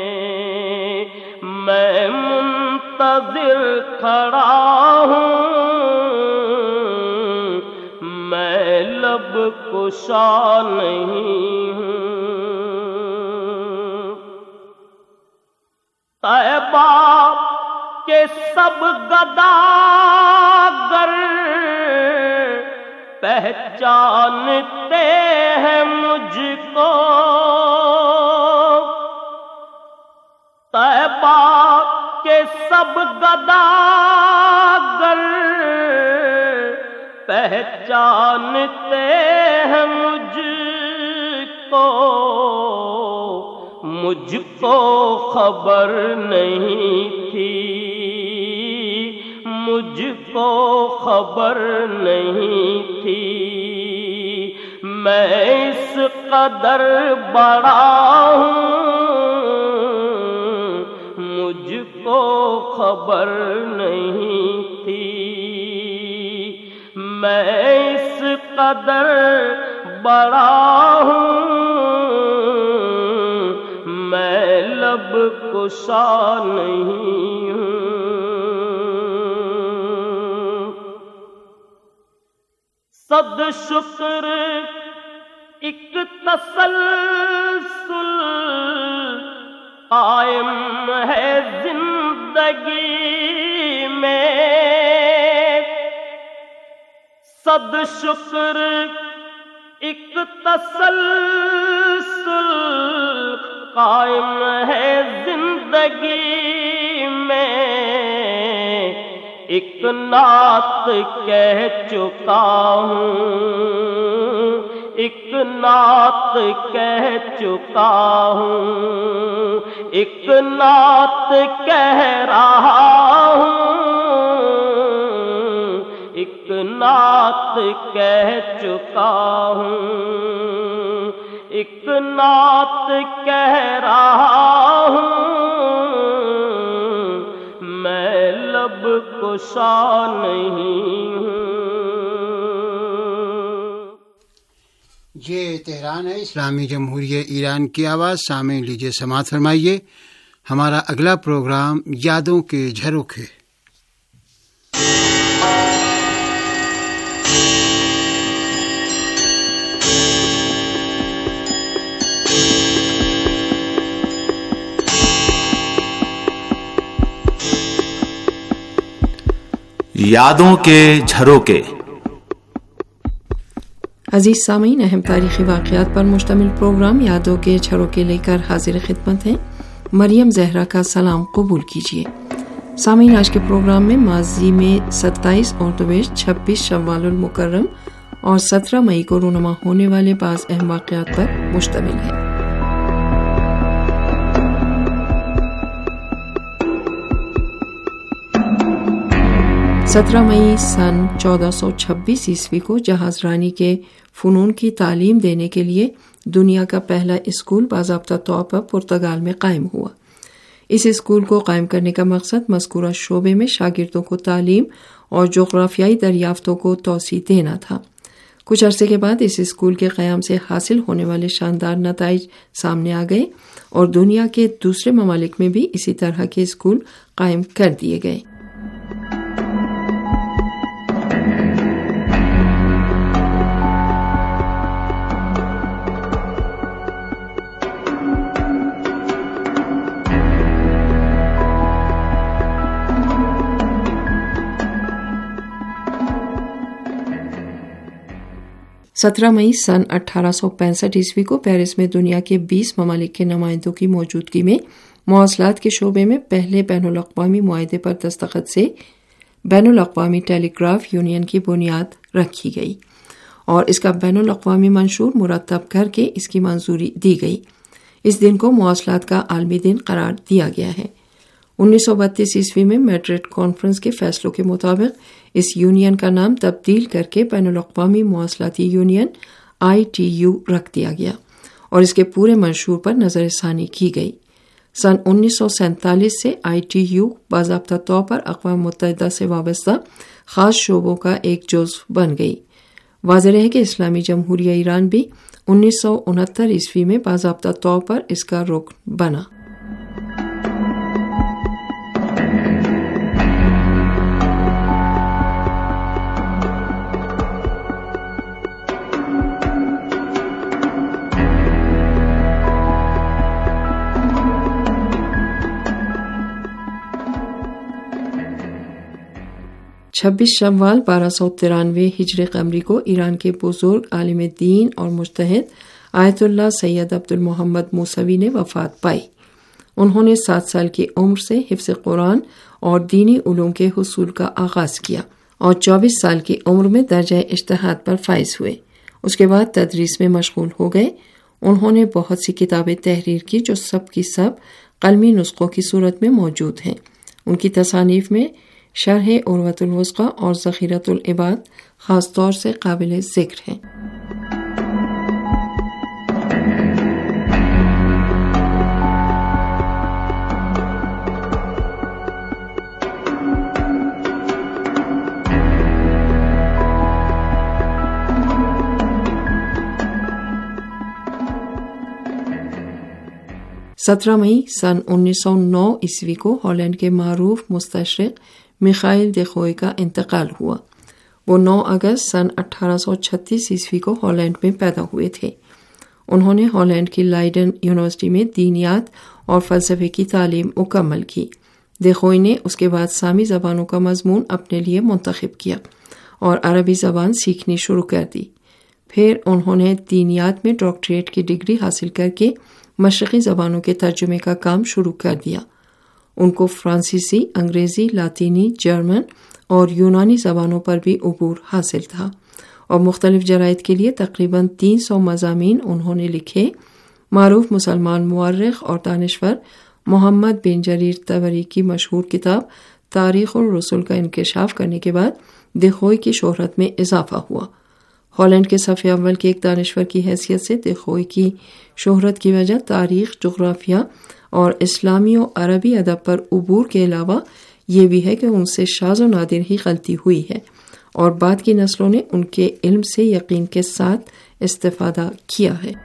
[SPEAKER 2] میں منتظر کھڑا ہوں، میں لب کشا نہیں ہوں، طیبہ کے سب گداگر پہچانتے ہیں مجھ کو، طیبہ کے سب گداگر پہچانتے ہیں مجھ کو، مجھ کو خبر نہیں تھی مجھ کو خبر نہیں تھی، میں اس قدر بڑا ہوں، مجھ کو خبر نہیں تھی، میں اس قدر بڑا ہوں، میں لب کشا نہیں ہوں، صد شکر ایک تسلسل قائم ہے زندگی میں، صد شکر ایک تسلسل قائم ہے زندگی میں، ایک نعت کہہ چکا ہوں، ایک نعت کہہ چکا ہوں، ایک نعت کہہ رہا ہوں، ایک نعت کہہ چکا ہوں، ایک نعت کہہ رہا ہوں، میں لب کشا نہیں ہوں۔
[SPEAKER 5] یہ تہران ہے، اسلامی جمہوریہ ایران کی آواز۔ سامعین لیجیے سماعت فرمائیے، ہمارا اگلا پروگرام یادوں کے جھروکے۔
[SPEAKER 6] یادوں کے جھروکے۔
[SPEAKER 7] عزیز سامعین، اہم تاریخی واقعات پر مشتمل پروگرام یادوں کے جھروکے لے کر حاضر خدمت ہیں۔ مریم زہرا کا سلام قبول کیجیے۔ سامعین، آج کے پروگرام میں ماضی میں ستائیس اردوبیش، چھبیس شوال المکرم اور سترہ مئی کو رونما ہونے والے بعض اہم واقعات پر مشتمل ہے۔ سترہ مئی سن چودہ سو چھبیس عیسوی کو جہاز رانی کے فنون کی تعلیم دینے کے لیے دنیا کا پہلا اسکول باضابطہ طور پر پرتگال میں قائم ہوا۔ اس اسکول کو قائم کرنے کا مقصد مذکورہ شعبے میں شاگردوں کو تعلیم اور جغرافیائی دریافتوں کو توسیع دینا تھا۔ کچھ عرصے کے بعد اس اسکول کے قیام سے حاصل ہونے والے شاندار نتائج سامنے آ گئے اور دنیا کے دوسرے ممالک میں بھی اسی طرح کے اسکول قائم کر دیے گئے۔ سترہ مئی سن اٹھارہ سو پینسٹھ عیسوی کو پیرس میں دنیا کے بیس ممالک کے نمائندوں کی موجودگی میں مواصلات کے شعبے میں پہلے بین الاقوامی معاہدے پر دستخط سے بین الاقوامی ٹیلی گراف یونین کی بنیاد رکھی گئی اور اس کا بین الاقوامی منشور مرتب کر کے اس کی منظوری دی گئی۔ اس دن کو مواصلات کا عالمی دن قرار دیا گیا ہے۔ انیس سو بتیس عیسوی میں میڈرڈ کانفرنس کے فیصلوں کے مطابق اس یونین کا نام تبدیل کر کے بین الاقوامی مواصلاتی یونین آئی ٹی یو رکھ دیا گیا اور اس کے پورے منشور پر نظر ثانی کی گئی۔ سن انیس سو سینتالیس سے آئی ٹی یو باضابطہ طور پر اقوام متحدہ سے وابستہ خاص شعبوں کا ایک جزو بن گئی۔ واضح رہے کہ اسلامی جمہوریہ ایران بھی انیس سو انہتر عیسوی میں باضابطہ طور پر اس کا رکن بنا۔ چھبیس شوال بارہ سو ترانوے ہجری قمری کو ایران کے بزرگ عالم دین اور مجتہد آیت اللہ سید عبد المحمد موسوی نے وفات پائی۔ انہوں نے سات سال کی عمر سے حفظ قرآن اور دینی علوم کے حصول کا آغاز کیا اور چوبیس سال کی عمر میں درجہ اجتہاد پر فائز ہوئے۔ اس کے بعد تدریس میں مشغول ہو گئے۔ انہوں نے بہت سی کتابیں تحریر کی جو سب کی سب قلمی نسخوں کی صورت میں موجود ہیں۔ ان کی تصانیف میں شرح عروۃ الوثقی اور ذخیرۃ العباد خاص طور سے قابل ذکر ہیں۔ سترہ مئی سن انیس سو نو عیسوی کو ہالینڈ کے معروف مستشرق میخائل دیخوئے کا انتقال ہوا۔ وہ نو اگست سن اٹھارہ سو چھتیس عیسوی کو ہالینڈ میں پیدا ہوئے تھے۔ انہوں نے ہالینڈ کی لائڈن یونیورسٹی میں دینیات اور فلسفے کی تعلیم مکمل کی۔ دیخوئے نے اس کے بعد سامی زبانوں کا مضمون اپنے لیے منتخب کیا اور عربی زبان سیکھنی شروع کر دی۔ پھر انہوں نے دینیات میں ڈاکٹریٹ کی ڈگری حاصل کر کے مشرقی زبانوں کے ترجمے کا کام شروع کر دیا۔ ان کو فرانسیسی، انگریزی، لاطینی، جرمن اور یونانی زبانوں پر بھی عبور حاصل تھا، اور مختلف جرائد کے لیے تقریباً تین سو مضامین انہوں نے لکھے۔ معروف مسلمان مورخ اور دانشور محمد بن جریر طبری کی مشہور کتاب تاریخ الرسل کا انکشاف کرنے کے بعد دخوئی کی شہرت میں اضافہ ہوا۔ ہالینڈ کے صف اول کے ایک دانشور کی حیثیت سے دخوئی کی شہرت کی وجہ تاریخ، جغرافیہ اور اسلامی و عربی ادب پر عبور کے علاوہ یہ بھی ہے کہ ان سے شاذ و نادر ہی غلطی ہوئی ہے، اور بعد کی نسلوں نے ان کے علم سے یقین کے ساتھ استفادہ کیا ہے۔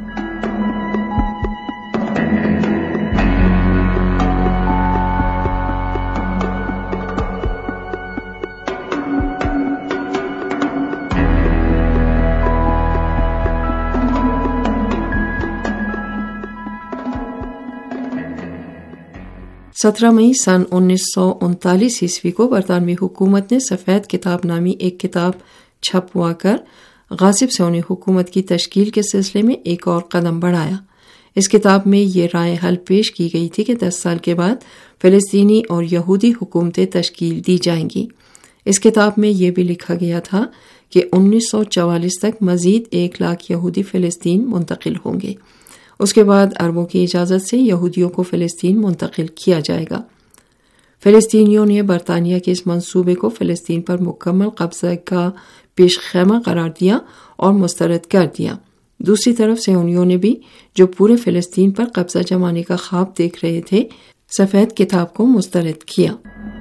[SPEAKER 7] سترہ مئی سن انیس سو انتالیس عیسوی کو برطانوی حکومت نے سفید کتاب نامی ایک کتاب چھپوا کر غاصب سے انہیں حکومت کی تشکیل کے سلسلے میں ایک اور قدم بڑھایا۔ اس کتاب میں یہ رائے حل پیش کی گئی تھی کہ دس سال کے بعد فلسطینی اور یہودی حکومتیں تشکیل دی جائیں گی۔ اس کتاب میں یہ بھی لکھا گیا تھا کہ انیس سو چوالیس تک مزید ایک لاکھ یہودی فلسطین منتقل ہوں گے۔ اس کے بعد عربوں کی اجازت سے یہودیوں کو فلسطین منتقل کیا جائے گا۔ فلسطینیوں نے برطانیہ کے اس منصوبے کو فلسطین پر مکمل قبضہ کا پیش خیمہ قرار دیا اور مسترد کر دیا۔ دوسری طرف صہیونیوں نے بھی، جو پورے فلسطین پر قبضہ جمانے کا خواب دیکھ رہے تھے، سفید کتاب کو مسترد کیا۔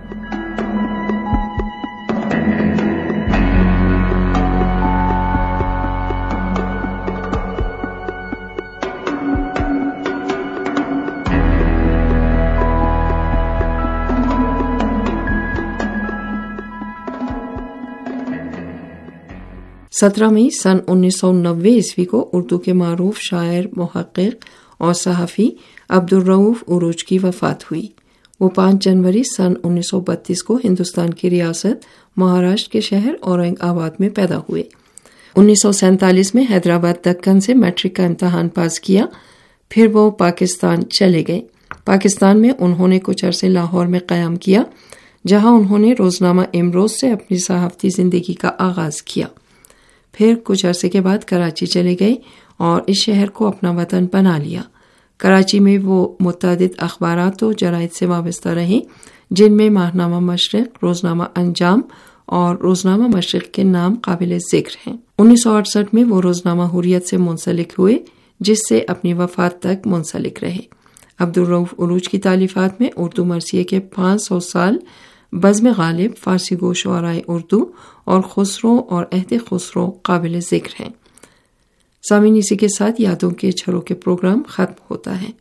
[SPEAKER 7] سترہ مئی سن انیس سو نوے عیسوی کو اردو کے معروف شاعر، محقق اور صحافی عبدالرؤف عروج کی وفات ہوئی۔ وہ پانچ جنوری سن انیس سو بتیس کو ہندوستان کی ریاست مہاراشٹر کے شہر اورنگ آباد میں پیدا ہوئے۔ انیس سو سینتالیس میں حیدرآباد دکن سے میٹرک کا امتحان پاس کیا، پھر وہ پاکستان چلے گئے۔ پاکستان میں انہوں نے کچھ عرصے لاہور میں قیام کیا، جہاں انہوں نے روزنامہ امروز سے اپنی صحافتی زندگی کا آغاز کیا۔ پھر کچھ عرصے کے بعد کراچی چلے گئے اور اس شہر کو اپنا وطن بنا لیا۔ کراچی میں وہ متعدد اخبارات و جرائد سے وابستہ رہے، جن میں ماہنامہ مشرق، روزنامہ انجام اور روزنامہ مشرق کے نام قابل ذکر ہیں۔ انیس سو اڑسٹھ میں وہ روزنامہ حریت سے منسلک ہوئے، جس سے اپنی وفات تک منسلک رہے۔ عبدالرؤف عروج کی تالیفات میں اردو مرثیے کے پانچ سو سال، بزم غالب، فارسی گو شعرائے اردو اور خسرو اور عہد خسرو قابل ذکر ہیں۔ سامعین، اسی کے ساتھ یادوں کے چھروں کے پروگرام ختم ہوتا ہے۔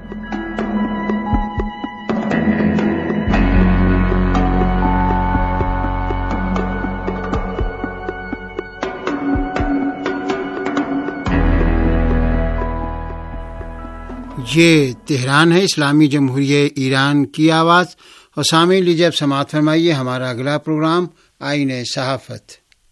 [SPEAKER 5] یہ تہران ہے، اسلامی جمہوریہ ایران کی آواز، اور سامعین لیجیے اب سماعت فرمائیے ہمارا اگلا پروگرام آئین صحافت۔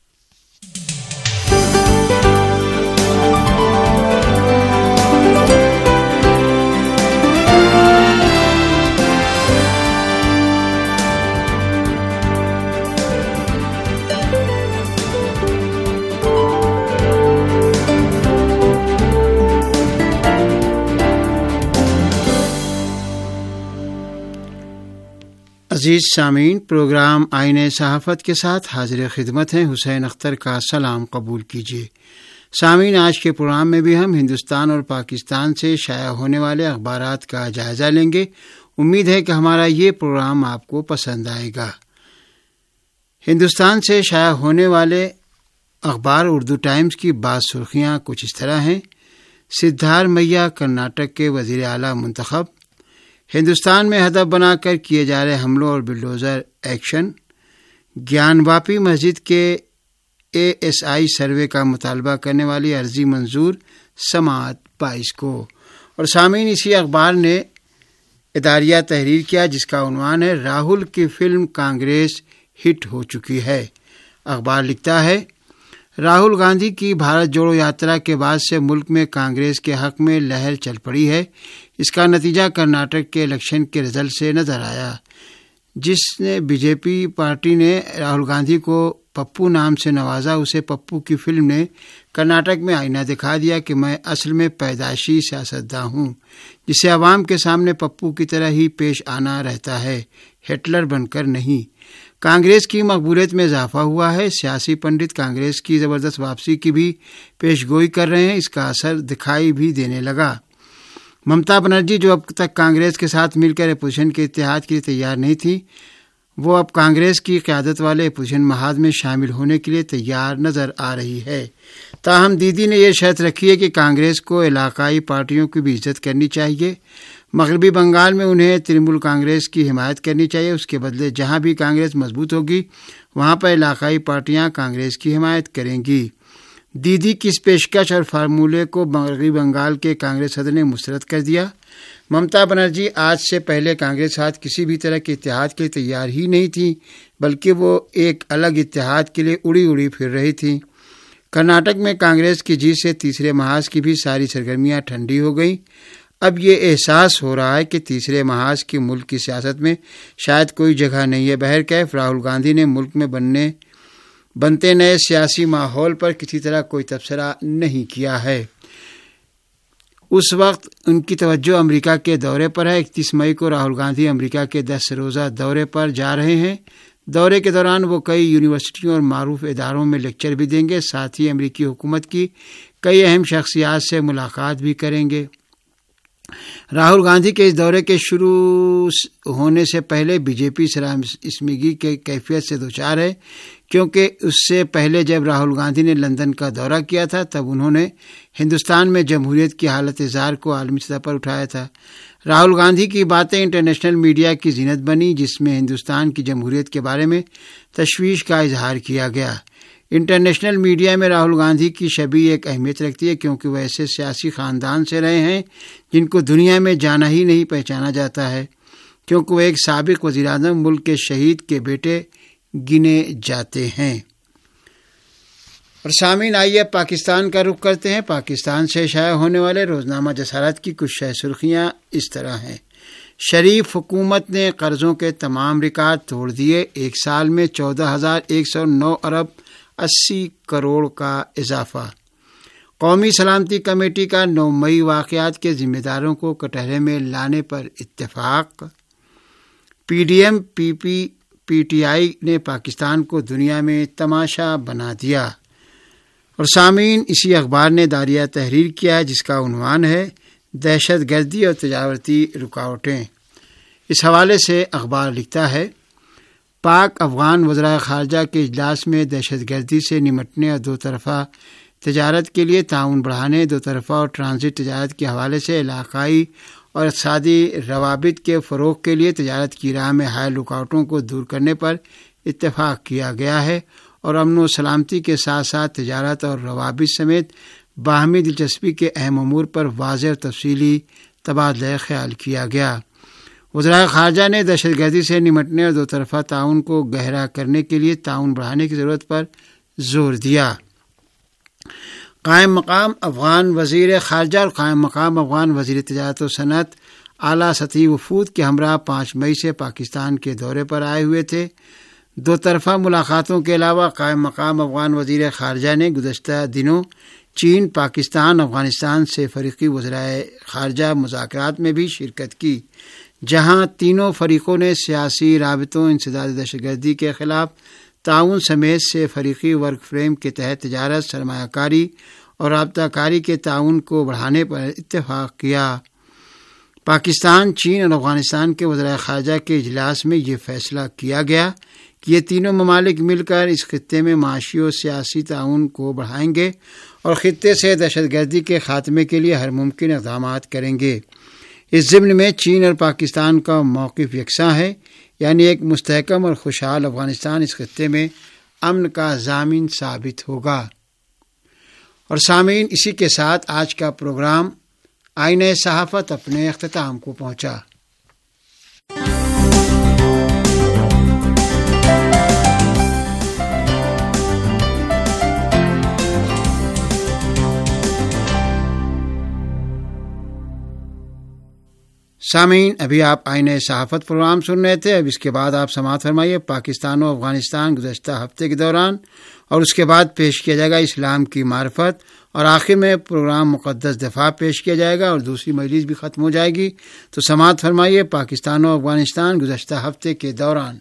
[SPEAKER 5] عزیز سامعین، پروگرام آئین صحافت کے ساتھ حاضر خدمت ہیں۔ حسین اختر کا سلام قبول کیجیے۔ سامعین، آج کے پروگرام میں بھی ہم ہندوستان اور پاکستان سے شائع ہونے والے اخبارات کا جائزہ لیں گے۔ امید ہے کہ ہمارا یہ پروگرام آپ کو پسند آئے گا۔ ہندوستان سے شائع ہونے والے اخبار اردو ٹائمز کی بعض سرخیاں کچھ اس طرح ہیں: سدھار میہ کرناٹک کے وزیر اعلیٰ منتخب، ہندوستان میں ہدف بنا کر کیے جا رہے حملوں اور بلڈوزر ایکشن، گیان واپی مسجد کے اے ایس آئی سروے کا مطالبہ کرنے والی عرضی منظور، سماعت بائیس کو۔ اور سامعین، اسی اخبار نے اداریہ تحریر کیا جس کا عنوان ہے راہل کی فلم کانگریس ہٹ ہو چکی ہے۔ اخبار لکھتا ہے، راہل گاندھی کی بھارت جوڑو یاترا کے بعد سے ملک میں کانگریس کے حق میں لہر چل پڑی ہے۔ اس کا نتیجہ کرناٹک کے الیکشن کے رزلٹ سے نظر آیا، جس نے بی جے پی پارٹی نے راہل گاندھی کو پپو نام سے نوازا، اسے پپو کی فلم نے کرناٹک میں آئینہ دکھا دیا کہ میں اصل میں پیدائشی سیاستداں ہوں، جسے عوام کے سامنے پپو کی طرح ہی پیش آنا رہتا ہے، ہٹلر بن کر نہیں۔ کانگریس کی مقبولیت میں اضافہ ہوا ہے، سیاسی پنڈت کانگریس کی زبردست واپسی کی بھی پیش گوئی کر رہے ہیں، اس کا اثر دکھائی بھی دینے لگا۔ ممتا بنرجی جو اب تک کانگریس کے ساتھ مل کر اپوزیشن کے اتحاد کے لیے تیار نہیں تھی، وہ اب کانگریس کی قیادت والے اپوزیشن محاذ میں شامل ہونے کے لیے تیار نظر آ رہی ہے۔ تاہم دیدی نے یہ شرط رکھی ہے کہ کانگریس کو علاقائی پارٹیوں کی بھی عزت کرنی چاہیے، مغربی بنگال میں انہیں ترنمول کانگریس کی حمایت کرنی چاہیے، اس کے بدلے جہاں بھی کانگریس مضبوط ہوگی وہاں پر علاقائی پارٹیاں کانگریس کی حمایت کریں گی۔ دیدی کی اس پیشکش اور فارمولے کو مغربی بنگال کے کانگریس صدر نے مسترد کر دیا۔ ممتا بنرجی آج سے پہلے کانگریس ساتھ کسی بھی طرح کے اتحاد کے لیے تیار ہی نہیں تھی، بلکہ وہ ایک الگ اتحاد کے لیے اڑی اڑی پھر رہی تھی۔ کرناٹک میں کانگریس کی جیت سے تیسرے محاذ کی بھی ساری سرگرمیاں ٹھنڈی ہو گئیں۔ اب یہ احساس ہو رہا ہے کہ تیسرے محاذ کی ملک کی سیاست میں شاید کوئی جگہ نہیں ہے۔ بہرکیف راہل گاندھی نے ملک میں بننے بنتے نئے سیاسی ماحول پر کسی طرح کوئی تبصرہ نہیں کیا ہے۔ اس وقت ان کی توجہ امریکہ کے دورے پر ہے۔ اکتیس مئی کو راہل گاندھی امریکہ کے دس روزہ دورے پر جا رہے ہیں۔ دورے کے دوران وہ کئی یونیورسٹیوں اور معروف اداروں میں لیکچر بھی دیں گے، ساتھ ہی امریکی حکومت کی کئی اہم شخصیات سے ملاقات بھی کریں گے۔ راہل گاندھی کے اس دورے کے شروع ہونے سے پہلے بی جے پی سراسمیگی کے کیفیت سے دوچار ہے، کیونکہ اس سے پہلے جب راہل گاندھی نے لندن کا دورہ کیا تھا تب انہوں نے ہندوستان میں جمہوریت کی حالت زار کو عالمی سطح پر اٹھایا تھا۔ راہل گاندھی کی باتیں انٹرنیشنل میڈیا کی زینت بنی، جس میں ہندوستان کی جمہوریت کے بارے میں تشویش کا اظہار کیا گیا۔ انٹرنیشنل میڈیا میں راہل گاندھی کی شبیہ ایک اہمیت رکھتی ہے، کیونکہ وہ ایسے سیاسی خاندان سے رہے ہیں جن کو دنیا میں جانا ہی نہیں پہچانا جاتا ہے، کیونکہ وہ ایک سابق وزیر اعظم ملک کے شہید کے بیٹے گنے جاتے ہیں۔ اور سامعین، آئیے پاکستان کا رخ کرتے ہیں۔ پاکستان سے شائع ہونے والے روزنامہ جسارت کی کچھ شہ سرخیاں اس طرح ہیں۔ شریف حکومت نے قرضوں کے تمام ریکارڈ توڑ دیے، ایک سال میں چودہ ہزار ایک سو نو ارب اسی کروڑ کا اضافہ۔ قومی سلامتی کمیٹی کا نو مئی واقعات کے ذمہ داروں کو کٹہرے میں لانے پر اتفاق۔ P D M P P P T T I Pakistan کو دنیا میں تماشا بنا دیا۔ اور سامعین، اسی اخبار نے داریہ تحریر کیا ہے جس کا عنوان ہے دہشت گردی اور تجارتی رکاوٹیں۔ اس حوالے سے اخبار لکھتا ہے، پاک افغان وزرائے خارجہ کے اجلاس میں دہشت گردی سے نمٹنے اور دو طرفہ تجارت کے لیے تعاون بڑھانے، دو طرفہ اور ٹرانزٹ تجارت کے حوالے سے علاقائی اور اقتصادی روابط کے فروغ کے لیے تجارت کی راہ میں حائل رکاوٹوں کو دور کرنے پر اتفاق کیا گیا ہے، اور امن و سلامتی کے ساتھ ساتھ تجارت اور روابط سمیت باہمی دلچسپی کے اہم امور پر واضح اور تفصیلی تبادلہ خیال کیا گیا۔ وزرائے خارجہ نے دہشت گردی سے نمٹنے اور دو طرفہ تعاون کو گہرا کرنے کے لیے تعاون بڑھانے کی ضرورت پر زور دیا۔ قائم مقام افغان وزیر خارجہ اور قائم مقام افغان وزیر تجارت و صنعت اعلیٰ سطحی وفود کے ہمراہ پانچ مئی سے پاکستان کے دورے پر آئے ہوئے تھے۔ دو طرفہ ملاقاتوں کے علاوہ قائم مقام افغان وزیر خارجہ نے گزشتہ دنوں چین، پاکستان، افغانستان سے فریقی وزرائے خارجہ مذاکرات میں بھی شرکت کی، جہاں تینوں فریقوں نے سیاسی رابطوں، انسداد دہشت گردی کے خلاف تعاون سمیت سے فریقی ورک فریم کے تحت تجارت، سرمایہ کاری اور رابطہ کاری کے تعاون کو بڑھانے پر اتفاق کیا۔ پاکستان، چین اور افغانستان کے وزرائے خارجہ کے اجلاس میں یہ فیصلہ کیا گیا کہ یہ تینوں ممالک مل کر اس خطے میں معاشی اور سیاسی تعاون کو بڑھائیں گے اور خطے سے دہشت گردی کے خاتمے کے لیے ہر ممکن اقدامات کریں گے۔ اس ضمن میں چین اور پاکستان کا موقف یکساں ہے، یعنی ایک مستحکم اور خوشحال افغانستان اس خطے میں امن کا ضامن ثابت ہوگا۔ اور سامعین، اسی کے ساتھ آج کا پروگرام آئینہ صحافت اپنے اختتام کو پہنچا۔ سامعین، ابھی آپ آئین صحافت پروگرام سن رہے تھے. اب اس کے بعد آپ سماعت فرمائیے پاکستان و افغانستان گزشتہ ہفتے کے دوران، اور اس کے بعد پیش کیا جائے گا اسلام کی معرفت، اور آخر میں پروگرام مقدس دفاع پیش کیا جائے گا اور دوسری مجلس بھی ختم ہو جائے گی. تو سماعت فرمائیے پاکستان و افغانستان گزشتہ ہفتے کے دوران.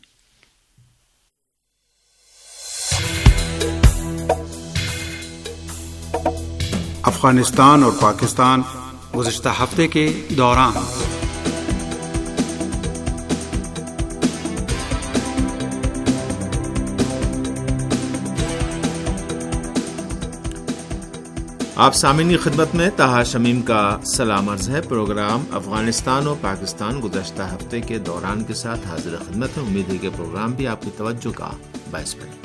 [SPEAKER 8] افغانستان اور پاکستان گزشتہ ہفتے کے دوران.
[SPEAKER 6] آپ سامعین کی خدمت میں طاہر شمیم کا سلام عرض ہے. پروگرام افغانستان اور پاکستان گزشتہ ہفتے کے دوران کے ساتھ حاضر خدمت ہے. امید ہے کہ پروگرام بھی آپ کی توجہ کا باعث بنے گا.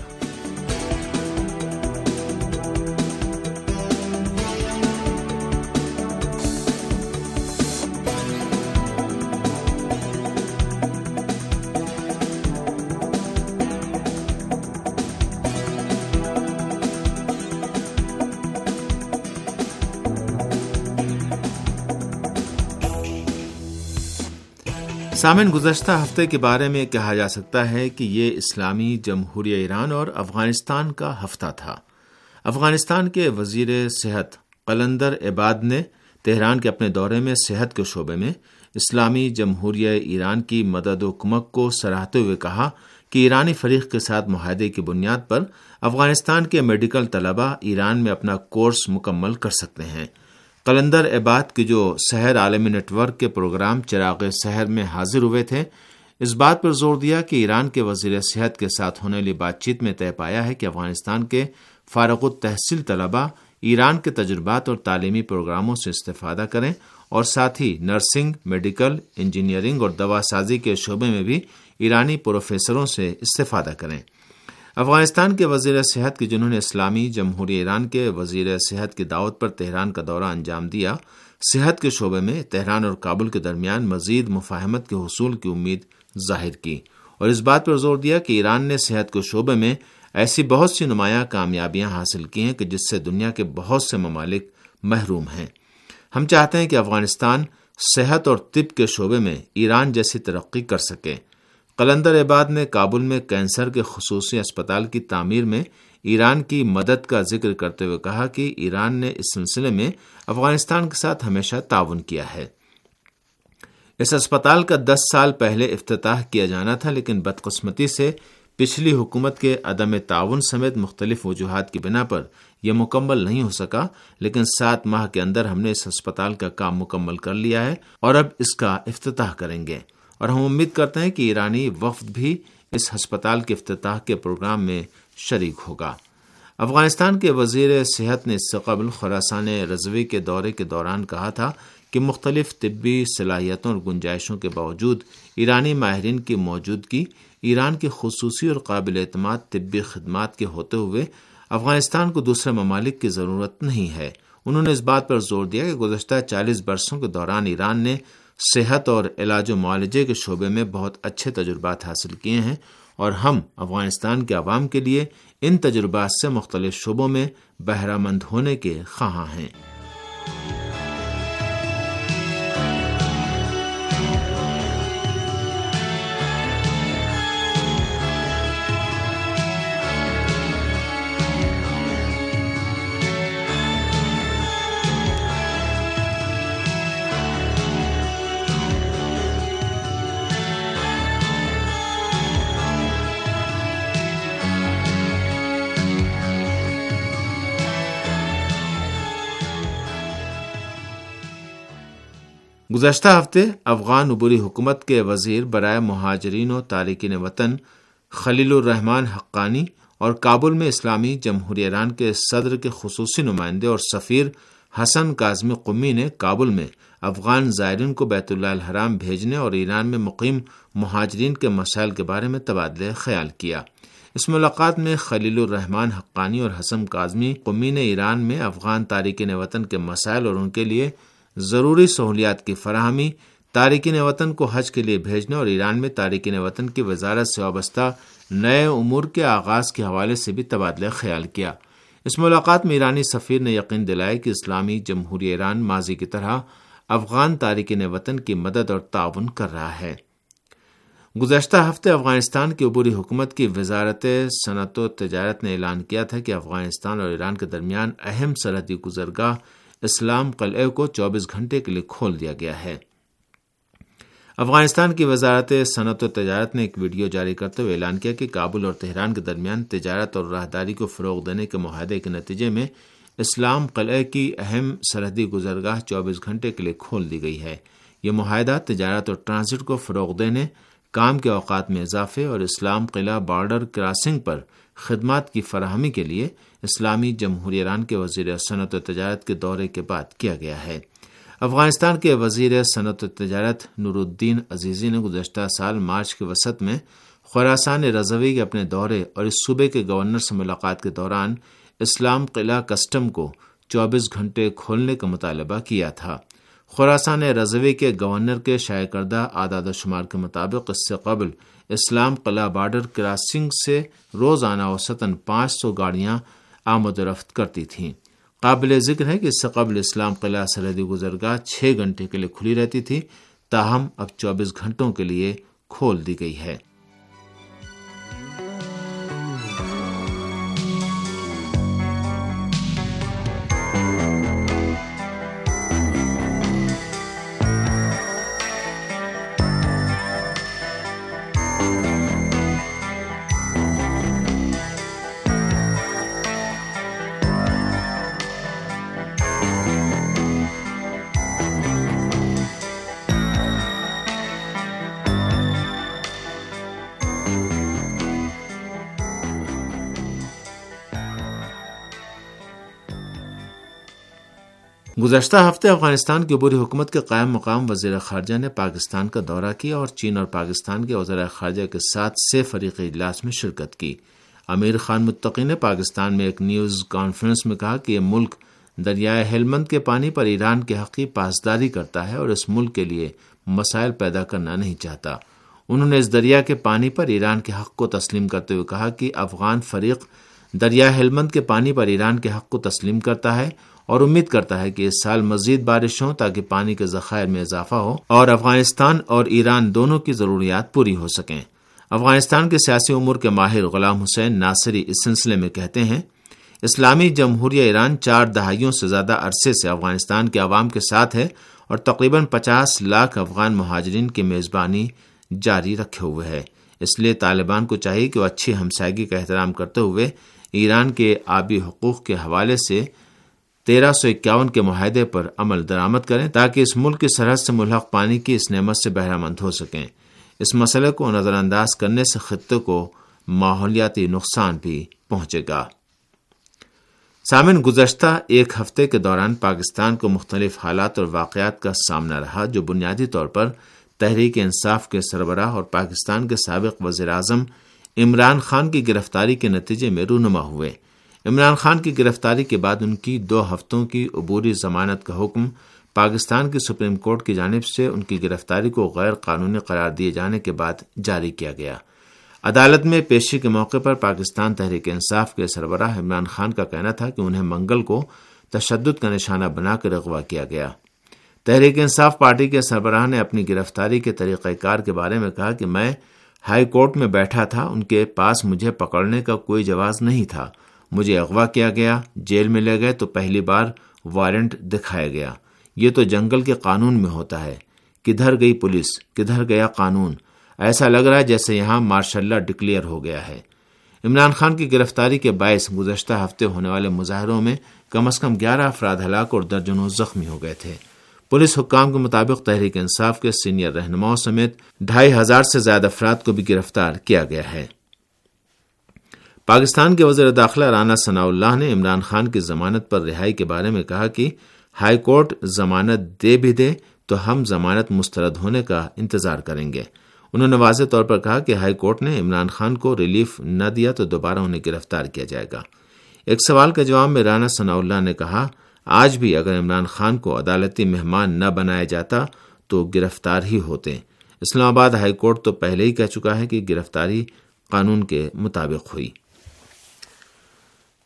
[SPEAKER 6] سامعین، گزشتہ ہفتے کے بارے میں کہا جا سکتا ہے کہ یہ اسلامی جمہوریہ ایران اور افغانستان کا ہفتہ تھا. افغانستان کے وزیر صحت قلندر عباد نے تہران کے اپنے دورے میں صحت کے شعبے میں اسلامی جمہوریہ ایران کی مدد و کمک کو سراہتے ہوئے کہا کہ ایرانی فریق کے ساتھ معاہدے کی بنیاد پر افغانستان کے میڈیکل طلبہ ایران میں اپنا کورس مکمل کر سکتے ہیں. قلندر عباد کے جو سحر عالمی نیٹ ورک کے پروگرام چراغ سحر میں حاضر ہوئے تھے، اس بات پر زور دیا کہ ایران کے وزیر صحت کے ساتھ ہونے والی بات چیت میں طے پایا ہے کہ افغانستان کے فارغ التحصیل طلبہ ایران کے تجربات اور تعلیمی پروگراموں سے استفادہ کریں اور ساتھ ہی نرسنگ، میڈیکل، انجینئرنگ اور دوا سازی کے شعبے میں بھی ایرانی پروفیسروں سے استفادہ کریں. افغانستان کے وزیر صحت کی جنہوں نے اسلامی جمہوریہ ایران کے وزیر صحت کی دعوت پر تہران کا دورہ انجام دیا، صحت کے شعبے میں تہران اور کابل کے درمیان مزید مفاہمت کے حصول کی امید ظاہر کی اور اس بات پر زور دیا کہ ایران نے صحت کے شعبے میں ایسی بہت سی نمایاں کامیابیاں حاصل کی ہیں کہ جس سے دنیا کے بہت سے ممالک محروم ہیں. ہم چاہتے ہیں کہ افغانستان صحت اور طب کے شعبے میں ایران جیسی ترقی کر سکے. قلندر عباد نے کابل میں کینسر کے خصوصی اسپتال کی تعمیر میں ایران کی مدد کا ذکر کرتے ہوئے کہا کہ ایران نے اس سلسلے میں افغانستان کے ساتھ ہمیشہ تعاون کیا ہے. اس اسپتال کا دس سال پہلے افتتاح کیا جانا تھا، لیکن بدقسمتی سے پچھلی حکومت کے عدم تعاون سمیت مختلف وجوہات کی بنا پر یہ مکمل نہیں ہو سکا. لیکن سات ماہ کے اندر ہم نے اس اسپتال کا کام مکمل کر لیا ہے اور اب اس کا افتتاح کریں گے اور ہم امید کرتے ہیں کہ ایرانی وفد بھی اس ہسپتال کے افتتاح کے پروگرام میں شریک ہوگا. افغانستان کے وزیر صحت نے اس سے قبل خراسان رضوی کے دورے کے دوران کہا تھا کہ مختلف طبی صلاحیتوں اور گنجائشوں کے باوجود ایرانی ماہرین کی موجودگی ایران کی خصوصی اور قابل اعتماد طبی خدمات کے ہوتے ہوئے افغانستان کو دوسرے ممالک کی ضرورت نہیں ہے. انہوں نے اس بات پر زور دیا کہ گزشتہ چالیس برسوں کے دوران ایران نے صحت اور علاج و معالجے کے شعبے میں بہت اچھے تجربات حاصل کیے ہیں اور ہم افغانستان کے عوام کے لیے ان تجربات سے مختلف شعبوں میں بہرہ مند ہونے کے خواہاں ہیں. گزشتہ ہفتے افغان عبوری حکومت کے وزیر برائے مہاجرین و تارکین وطن خلیل الرحمان حقانی اور کابل میں اسلامی جمہوریہ ایران کے صدر کے خصوصی نمائندے اور سفیر حسن کاظمی قمی نے کابل میں افغان زائرین کو بیت اللہ الحرام بھیجنے اور ایران میں مقیم مہاجرین کے مسائل کے بارے میں تبادلہ خیال کیا. اس ملاقات میں خلیل الرحمان حقانی اور حسن کاظمی قمی نے ایران میں افغان تارکین وطن کے مسائل اور ان کے لیے ضروری سہولیات کی فراہمی، تارکین وطن کو حج کے لیے بھیجنے اور ایران میں تارکین وطن کی وزارت سے وابستہ نئے امور کے آغاز کے حوالے سے بھی تبادلہ خیال کیا. اس ملاقات میں ایرانی سفیر نے یقین دلایا کہ اسلامی جمہوریہ ایران ماضی کی طرح افغان تارکین وطن کی مدد اور تعاون کر رہا ہے۔ گزشتہ ہفتے افغانستان کی عبوری حکومت کی وزارت صنعت و تجارت نے اعلان کیا تھا کہ افغانستان اور ایران کے درمیان اہم سرحدی گزرگاہ اسلام قلعہ کو چوبیس گھنٹے کے لیے کھول دیا گیا ہے۔ افغانستان کی وزارت صنعت و تجارت نے ایک ویڈیو جاری کرتے ہوئے اعلان کیا کہ کابل اور تہران کے درمیان تجارت اور راہداری کو فروغ دینے کے معاہدے کے نتیجے میں اسلام قلعہ کی اہم سرحدی گزرگاہ چوبیس گھنٹے کے لیے کھول دی گئی ہے۔ یہ معاہدہ تجارت اور ٹرانزٹ کو فروغ دینے، کام کے اوقات میں اضافے اور اسلام قلعہ بارڈر کراسنگ پر خدمات کی فراہمی کے لیے اسلامی جمہوریہ ایران کے وزیر صنعت و تجارت کے دورے کے بعد کیا گیا ہے۔ افغانستان کے وزیر صنعت و تجارت نور الدین عزیزی نے گزشتہ سال مارچ کے وسط میں خراسان رضوی کے اپنے دورے اور اس صوبے کے گورنر سے ملاقات کے دوران اسلام قلعہ کسٹم کو چوبیس گھنٹے کھولنے کا مطالبہ کیا تھا۔ خراسان رضوی کے گورنر کے شائع کردہ اعداد و شمار کے مطابق اس سے قبل اسلام قلعہ بارڈر کراسنگ سے روزانہ اوسطاً پانچ سو گاڑیاں آمد و رفت کرتی تھیں۔ قابل ذکر ہے کہ اس سے قبل اسلام قلعہ سرحدی گزرگاہ چھ گھنٹے کے لیے کھلی رہتی تھی، تاہم اب چوبیس گھنٹوں کے لیے کھول دی گئی ہے۔ گزشتہ ہفتے افغانستان کی عبوری حکومت کے قائم مقام وزیر خارجہ نے پاکستان کا دورہ کیا اور چین اور پاکستان کے وزراء خارجہ کے ساتھ سے فریقی اجلاس میں شرکت کی۔ امیر خان متقی نے پاکستان میں ایک نیوز کانفرنس میں کہا کہ یہ ملک دریائے ہیلمند کے پانی پر ایران کے حق کی پاسداری کرتا ہے اور اس ملک کے لیے مسائل پیدا کرنا نہیں چاہتا۔ انہوں نے اس دریا کے پانی پر ایران کے حق کو تسلیم کرتے ہوئے کہا کہ افغان فریق دریائے ہیلمند کے پانی پر ایران کے حق کو تسلیم کرتا ہے اور امید کرتا ہے کہ اس سال مزید بارش ہوں تاکہ پانی کے ذخائر میں اضافہ ہو اور افغانستان اور ایران دونوں کی ضروریات پوری ہو سکیں۔ افغانستان کے سیاسی امور کے ماہر غلام حسین ناصری اس سلسلے میں کہتے ہیں، اسلامی جمہوریہ ایران چار دہائیوں سے زیادہ عرصے سے افغانستان کے عوام کے ساتھ ہے اور تقریباً پچاس لاکھ افغان مہاجرین کی میزبانی جاری رکھے ہوئے ہے۔ اس لیے طالبان کو چاہیے کہ وہ اچھی ہمسائیگی کا احترام کرتے ہوئے ایران کے آبی حقوق کے حوالے سے تیرہ سو اکیاون کے معاہدے پر عمل درآمد کریں تاکہ اس ملک کی سرحد سے ملحق پانی کی اس نعمت سے بہرہ مند ہو سکیں۔ اس مسئلے کو نظر انداز کرنے سے خطے کو ماحولیاتی نقصان بھی پہنچے گا۔ سامعین، گزشتہ ایک ہفتے کے دوران پاکستان کو مختلف حالات اور واقعات کا سامنا رہا جو بنیادی طور پر تحریک انصاف کے سربراہ اور پاکستان کے سابق وزیر اعظم عمران خان کی گرفتاری کے نتیجے میں رونما ہوئے۔ عمران خان کی گرفتاری کے بعد ان کی دو ہفتوں کی عبوری ضمانت کا حکم پاکستان کی سپریم کورٹ کی جانب سے ان کی گرفتاری کو غیر قانونی قرار دیے جانے کے بعد جاری کیا گیا۔ عدالت میں پیشی کے موقع پر پاکستان تحریک انصاف کے سربراہ عمران خان کا کہنا تھا کہ انہیں منگل کو تشدد کا نشانہ بنا کر اغوا کیا گیا۔ تحریک انصاف پارٹی کے سربراہ نے اپنی گرفتاری کے طریقہ کار کے بارے میں کہا کہ میں ہائی کورٹ میں بیٹھا تھا، ان کے پاس مجھے پکڑنے کا کوئی جواز نہیں تھا، مجھے اغوا کیا گیا، جیل میں لے گئے تو پہلی بار وارنٹ دکھایا گیا۔ یہ تو جنگل کے قانون میں ہوتا ہے، کدھر گئی پولیس، کدھر گیا قانون، ایسا لگ رہا ہے جیسے یہاں مارشل لا ڈکلیئر ہو گیا ہے۔ عمران خان کی گرفتاری کے باعث گزشتہ ہفتے ہونے والے مظاہروں میں کم از کم گیارہ افراد ہلاک اور درجنوں زخمی ہو گئے تھے۔ پولیس حکام کے مطابق تحریک انصاف کے سینئر رہنماؤں سمیت ڈھائی ہزار سے زیادہ افراد کو بھی گرفتار کیا گیا ہے۔ پاکستان کے وزیر داخلہ رانا ثناء اللہ نے عمران خان کی ضمانت پر رہائی کے بارے میں کہا کہ ہائی کورٹ ضمانت دے بھی دے تو ہم ضمانت مسترد ہونے کا انتظار کریں گے۔ انہوں نے واضح طور پر کہا کہ ہائی کورٹ نے عمران خان کو ریلیف نہ دیا تو دوبارہ انہیں گرفتار کیا جائے گا۔ ایک سوال کے جواب میں رانا ثناء اللہ نے کہا، آج بھی اگر عمران خان کو عدالتی مہمان نہ بنایا جاتا تو گرفتار ہی ہوتے۔ اسلام آباد ہائی کورٹ تو پہلے ہی کہہ چکا ہے کہ گرفتاری قانون کے مطابق ہوئی۔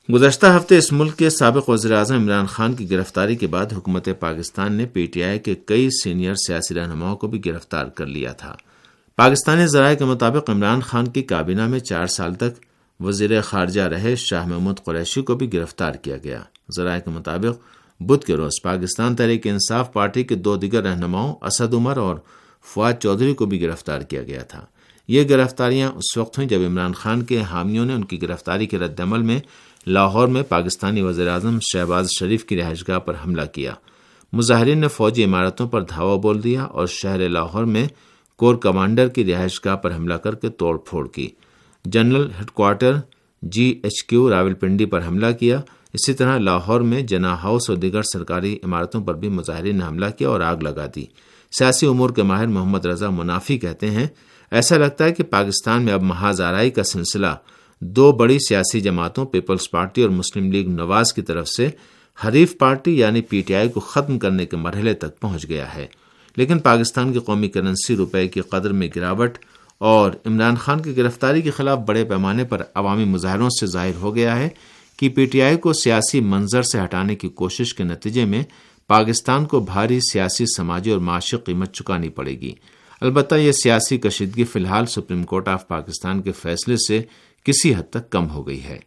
[SPEAKER 6] گزشتہ ہفتے اس ملک کے سابق وزیر اعظم عمران خان کی گرفتاری کے بعد حکومت پاکستان نے پی ٹی آئی کے کئی سینئر سیاسی رہنماؤں کو بھی گرفتار کر لیا تھا۔ پاکستانی ذرائع کے مطابق عمران خان کی کابینہ میں چار سال تک وزیر خارجہ رہے شاہ محمود قریشی کو بھی گرفتار کیا گیا۔ ذرائع کے مطابق بدھ کے روز پاکستان تحریک انصاف پارٹی کے دو دیگر رہنماؤں اسد عمر اور فواد چودھری کو بھی گرفتار کیا گیا تھا۔ یہ گرفتاریاں اس وقت ہوئیں جب عمران خان کے حامیوں نے ان کی گرفتاری کے رد عمل میں لاہور میں پاکستانی وزیر اعظم شہباز شریف کی رہائش گاہ پر حملہ کیا۔ مظاہرین نے فوجی عمارتوں پر دھاوا بول دیا اور شہر لاہور میں کور کمانڈر کی رہائش گاہ پر حملہ کر کے توڑ پھوڑ کی۔ General headquarters G H Q Rawalpindi پر حملہ کیا۔ اسی طرح لاہور میں جناح ہاؤس اور دیگر سرکاری عمارتوں پر بھی مظاہرین نے حملہ کیا اور آگ لگا دی۔ سیاسی امور کے ماہر محمد رضا منافی کہتے ہیں، ایسا لگتا ہے کہ پاکستان میں اب محاذ آرائی کا سلسلہ دو بڑی سیاسی جماعتوں پیپلز پارٹی اور مسلم لیگ نواز کی طرف سے حریف پارٹی یعنی پی ٹی آئی کو ختم کرنے کے مرحلے تک پہنچ گیا ہے۔ لیکن پاکستان کی قومی کرنسی روپے کی قدر میں گراوٹ اور عمران خان کی گرفتاری کے خلاف بڑے پیمانے پر عوامی مظاہروں سے ظاہر ہو گیا ہے کہ پی ٹی آئی کو سیاسی منظر سے ہٹانے کی کوشش کے نتیجے میں پاکستان کو بھاری سیاسی، سماجی اور معاشی قیمت چکانی پڑے گی۔ البتہ یہ سیاسی کشیدگی فی الحال سپریم کورٹ آف پاکستان کے فیصلے سے کسی حد تک کم ہو گئی ہے۔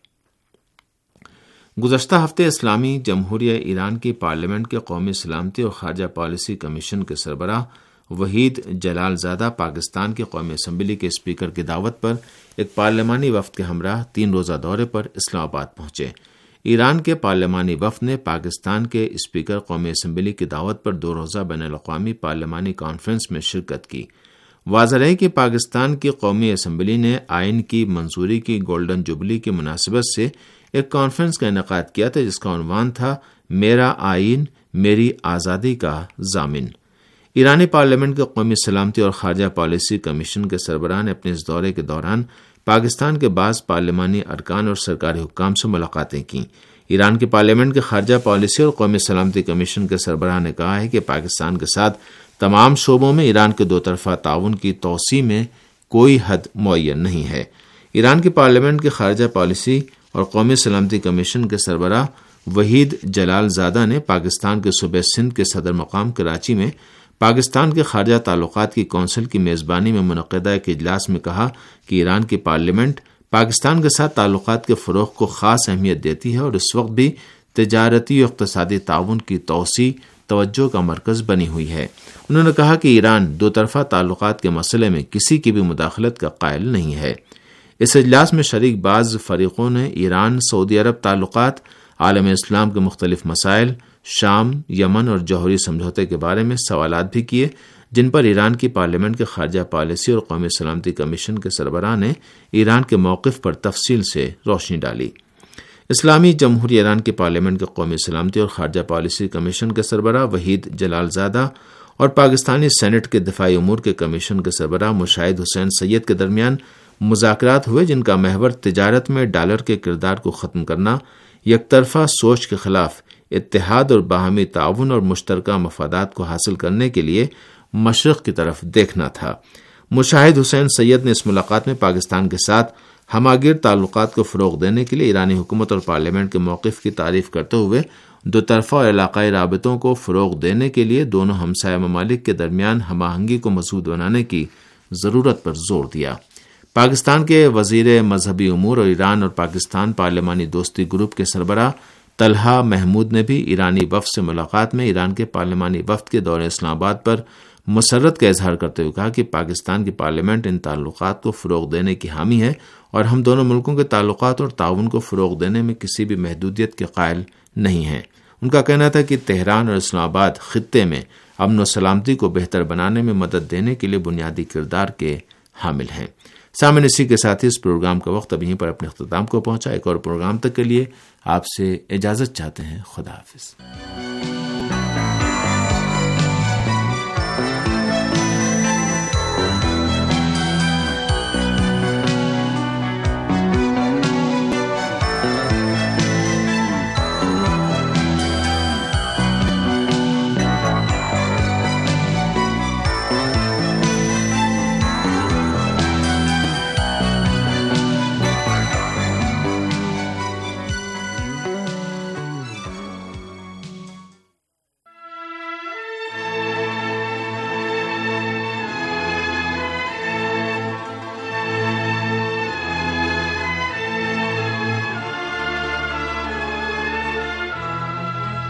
[SPEAKER 6] گزشتہ ہفتے اسلامی جمہوریہ ایران کی پارلیمنٹ کے قومی سلامتی اور خارجہ پالیسی کمیشن کے سربراہ وحید جلال زادہ پاکستان کی قومی اسمبلی کے اسپیکر کی دعوت پر ایک پارلیمانی وفد کے ہمراہ تین روزہ دورے پر اسلام آباد پہنچے۔ ایران کے پارلیمانی وفد نے پاکستان کے اسپیکر قومی اسمبلی کی دعوت پر دو روزہ بین الاقوامی پارلیمانی کانفرنس میں شرکت کی۔ واضح ہے کہ پاکستان کی قومی اسمبلی نے آئین کی منظوری کی گولڈن جوبلی کی مناسبت سے ایک کانفرنس کا انعقاد کیا تھا جس کا عنوان تھا میرا آئین میری آزادی کا ضامن۔ ایرانی پارلیمنٹ کے قومی سلامتی اور خارجہ پالیسی کمیشن کے سربراہ نے اپنے اس دورے کے دوران پاکستان کے بعض پارلیمانی ارکان اور سرکاری حکام سے ملاقاتیں کیں۔ ایران کی پارلیمنٹ کے خارجہ پالیسی اور قومی سلامتی کمیشن کے سربراہ نے کہا ہے کہ پاکستان کے ساتھ تمام شعبوں میں ایران کے دو طرفہ تعاون کی توسیع میں کوئی حد معین نہیں ہے۔ ایران کی پارلیمنٹ کے خارجہ پالیسی اور قومی سلامتی کمیشن کے سربراہ وحید جلال زادہ نے پاکستان کے صوبے سندھ کے صدر مقام کراچی میں پاکستان کے خارجہ تعلقات کی کونسل کی میزبانی میں منعقدہ ایک اجلاس میں کہا کہ ایران کی پارلیمنٹ پاکستان کے ساتھ تعلقات کے فروغ کو خاص اہمیت دیتی ہے اور اس وقت بھی تجارتی اور اقتصادی تعاون کی توسیع توجہ کا مرکز بنی ہوئی ہے۔ انہوں نے کہا کہ ایران دو طرفہ تعلقات کے مسئلے میں کسی کی بھی مداخلت کا قائل نہیں ہے۔ اس اجلاس میں شریک بعض فریقوں نے ایران سعودی عرب تعلقات، عالم اسلام کے مختلف مسائل، شام، یمن اور جوہری سمجھوتے کے بارے میں سوالات بھی کیے جن پر ایران کی پارلیمنٹ کے خارجہ پالیسی اور قومی سلامتی کمیشن کے سربراہ نے ایران کے موقف پر تفصیل سے روشنی ڈالی۔ اسلامی جمہوریہ ایران کی پارلیمنٹ کے قومی سلامتی اور خارجہ پالیسی کمیشن کے سربراہ وحید جلال زادہ اور پاکستانی سینٹ کے دفاعی امور کے کمیشن کے سربراہ مشاہد حسین سید کے درمیان مذاکرات ہوئے جن کا محور تجارت میں ڈالر کے کردار کو ختم کرنا، یک طرفہ سوچ کے خلاف اتحاد اور باہمی تعاون اور مشترکہ مفادات کو حاصل کرنے کے لیے مشرق کی طرف دیکھنا تھا۔ مشاہد حسین سید نے اس ملاقات میں پاکستان کے ساتھ ہماگیر تعلقات کو فروغ دینے کے لیے ایرانی حکومت اور پارلیمنٹ کے موقف کی تعریف کرتے ہوئے دو طرفہ اور علاقائی رابطوں کو فروغ دینے کے لیے دونوں ہمسایہ ممالک کے درمیان ہم آہنگی کو مضبوط بنانے کی ضرورت پر زور دیا۔ پاکستان کے وزیر مذہبی امور اور ایران اور پاکستان پارلیمانی دوستی گروپ کے سربراہ طلحہ محمود نے بھی ایرانی وفد سے ملاقات میں ایران کے پارلیمانی وفد کے دورے اسلام آباد پر مسرت کا اظہار کرتے ہوئے کہا کہ پاکستان کی پارلیمنٹ ان تعلقات کو فروغ دینے کی حامی ہے اور ہم دونوں ملکوں کے تعلقات اور تعاون کو فروغ دینے میں کسی بھی محدودیت کے قائل نہیں ہیں۔ ان کا کہنا تھا کہ تہران اور اسلام آباد خطے میں امن و سلامتی کو بہتر بنانے میں مدد دینے کے لیے بنیادی کردار کے حامل ہیں۔ سامعین، اسی کے ساتھ ہی اس پروگرام کا وقت اب یہیں پر اپنے اختتام کو پہنچا۔ ایک اور پروگرام تک کے لیے آپ سے اجازت چاہتے ہیں۔ خدا حافظ۔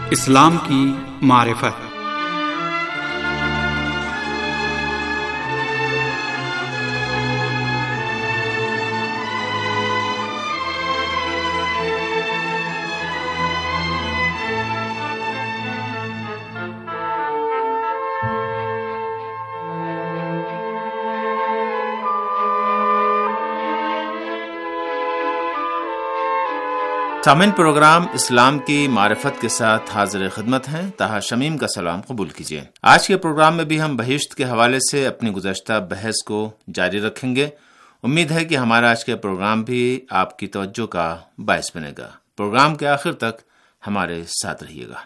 [SPEAKER 8] اسلام کی معرفت۔
[SPEAKER 6] سامعین، پروگرام اسلام کی معرفت کے ساتھ حاضر خدمت ہیں۔ طاہر شمیم کا سلام قبول کیجیے۔ آج کے پروگرام میں بھی ہم بہشت کے حوالے سے اپنی گزشتہ بحث کو جاری رکھیں گے۔ امید ہے کہ ہمارا آج کا پروگرام بھی آپ کی توجہ کا باعث بنے گا۔ پروگرام کے آخر تک ہمارے ساتھ رہیے گا۔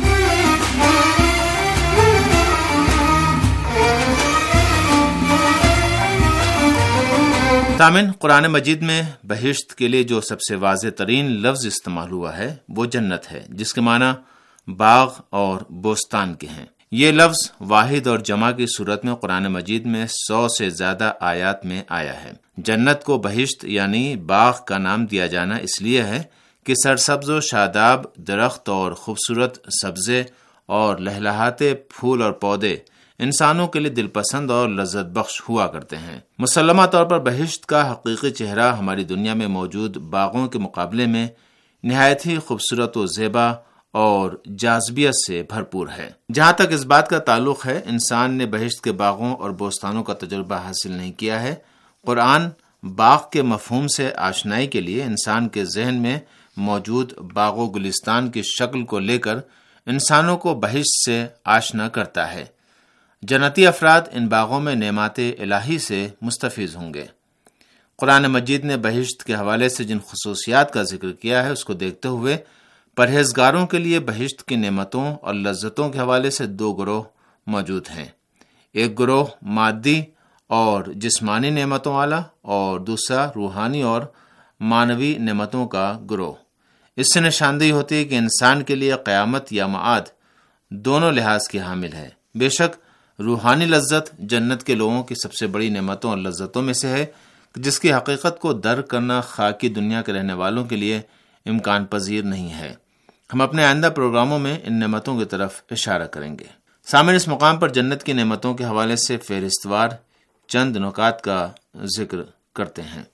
[SPEAKER 6] سامعین، قرآن مجید میں بہشت کے لیے جو سب سے واضح ترین لفظ استعمال ہوا ہے وہ جنت ہے، جس کے معنی باغ اور بوستان کے ہیں۔ یہ لفظ واحد اور جمع کی صورت میں قرآن مجید میں سو سے زیادہ آیات میں آیا ہے۔ جنت کو بہشت یعنی باغ کا نام دیا جانا اس لیے ہے کہ سرسبز و شاداب درخت اور خوبصورت سبزے اور لہلہاتے پھول اور پودے انسانوں کے لیے دل پسند اور لذت بخش ہوا کرتے ہیں۔ مسلمہ طور پر بہشت کا حقیقی چہرہ ہماری دنیا میں موجود باغوں کے مقابلے میں نہایت ہی خوبصورت و زیبا اور جاذبیت سے بھرپور ہے۔ جہاں تک اس بات کا تعلق ہے انسان نے بہشت کے باغوں اور بوستانوں کا تجربہ حاصل نہیں کیا ہے، قرآن باغ کے مفہوم سے آشنائی کے لیے انسان کے ذہن میں موجود باغ و گلستان کی شکل کو لے کر انسانوں کو بہشت سے آشنا کرتا ہے۔ جنتی افراد ان باغوں میں نعمات الہی سے مستفیض ہوں گے۔ قرآن مجید نے بہشت کے حوالے سے جن خصوصیات کا ذکر کیا ہے اس کو دیکھتے ہوئے پرہیزگاروں کے لیے بہشت کی نعمتوں اور لذتوں کے حوالے سے دو گروہ موجود ہیں۔ ایک گروہ مادی اور جسمانی نعمتوں والا اور دوسرا روحانی اور معنوی نعمتوں کا گروہ۔ اس سے نشاندہی ہوتی ہے کہ انسان کے لیے قیامت یا معاد دونوں لحاظ کی حامل ہے۔ بے شک روحانی لذت جنت کے لوگوں کی سب سے بڑی نعمتوں اور لذتوں میں سے ہے، جس کی حقیقت کو درک کرنا خاکی دنیا کے رہنے والوں کے لیے امکان پذیر نہیں ہے۔ ہم اپنے آئندہ پروگراموں میں ان نعمتوں کی طرف اشارہ کریں گے۔ سامعین، اس مقام پر جنت کی نعمتوں کے حوالے سے فہرست وار چند نکات کا ذکر کرتے ہیں۔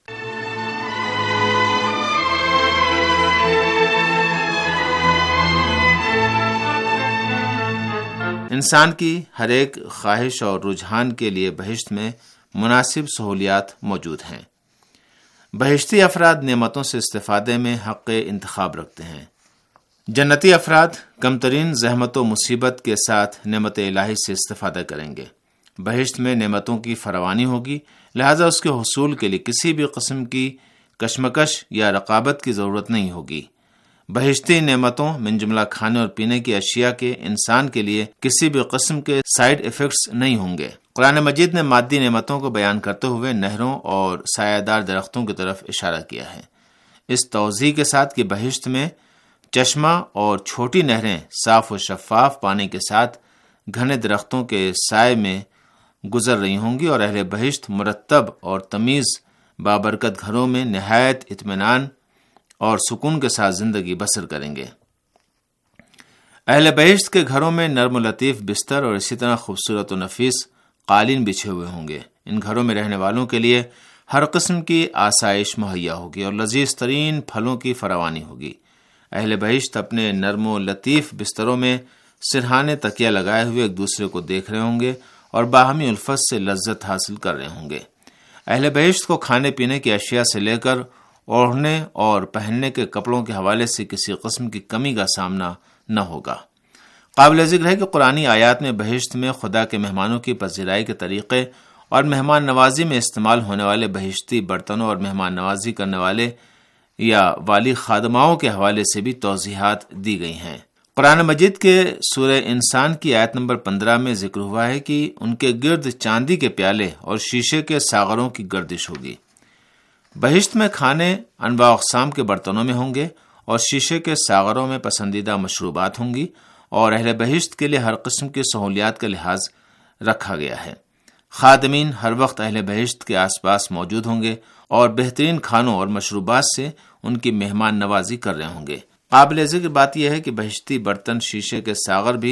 [SPEAKER 6] انسان کی ہر ایک خواہش اور رجحان کے لیے بہشت میں مناسب سہولیات موجود ہیں۔ بہشتی افراد نعمتوں سے استفادے میں حق انتخاب رکھتے ہیں۔ جنتی افراد کم ترین زحمت و مصیبت کے ساتھ نعمت الہی سے استفادہ کریں گے۔ بہشت میں نعمتوں کی فراوانی ہوگی، لہذا اس کے حصول کے لیے کسی بھی قسم کی کشمکش یا رقابت کی ضرورت نہیں ہوگی۔ بہشتی نعمتوں من جملہ کھانے اور پینے کی اشیاء کے انسان کے لیے کسی بھی قسم کے سائیڈ ایفیکٹس نہیں ہوں گے۔ قرآن مجید نے مادی نعمتوں کو بیان کرتے ہوئے نہروں اور سایہ دار درختوں کی طرف اشارہ کیا ہے، اس توضیح کے ساتھ کہ بہشت میں چشمہ اور چھوٹی نہریں صاف و شفاف پانی کے ساتھ گھنے درختوں کے سائے میں گزر رہی ہوں گی، اور اہل بہشت مرتب اور تمیز بابرکت گھروں میں نہایت اطمینان اور سکون کے ساتھ زندگی بسر کریں گے۔ اہل بہشت کے گھروں میں نرم و لطیف بستر اور اسی طرح خوبصورت و نفیس قالین بچھے ہوئے ہوں گے۔ ان گھروں میں رہنے والوں کے لیے ہر قسم کی آسائش مہیا ہوگی اور لذیذ ترین پھلوں کی فراوانی ہوگی۔ اہل بہشت اپنے نرم و لطیف بستروں میں سرہانے تکیہ لگائے ہوئے ایک دوسرے کو دیکھ رہے ہوں گے اور باہمی الفت سے لذت حاصل کر رہے ہوں گے۔ اہل بہشت کو کھانے پینے کی اشیاء سے لے کر اوڑھنے اور پہننے کے کپڑوں کے حوالے سے کسی قسم کی کمی کا سامنا نہ ہوگا۔ قابل ذکر ہے کہ قرآنی آیات میں بہشت میں خدا کے مہمانوں کی پذیرائی کے طریقے اور مہمان نوازی میں استعمال ہونے والے بہشتی برتنوں اور مہمان نوازی کرنے والے یا والی خادماؤں کے حوالے سے بھی توضیحات دی گئی ہیں۔ قرآن مجید کے سورہ انسان کی آیت نمبر پندرہ میں ذکر ہوا ہے کہ ان کے گرد چاندی کے پیالے اور شیشے کے ساغروں کی گردش ہوگی۔ بہشت میں کھانے انواع اقسام کے برتنوں میں ہوں گے اور شیشے کے ساغروں میں پسندیدہ مشروبات ہوں گی، اور اہل بہشت کے لیے ہر قسم کی سہولیات کا لحاظ رکھا گیا ہے۔ خادمین ہر وقت اہل بہشت کے آس پاس موجود ہوں گے اور بہترین کھانوں اور مشروبات سے ان کی مہمان نوازی کر رہے ہوں گے۔ قابل ذکر بات یہ ہے کہ بہشتی برتن شیشے کے ساغر بھی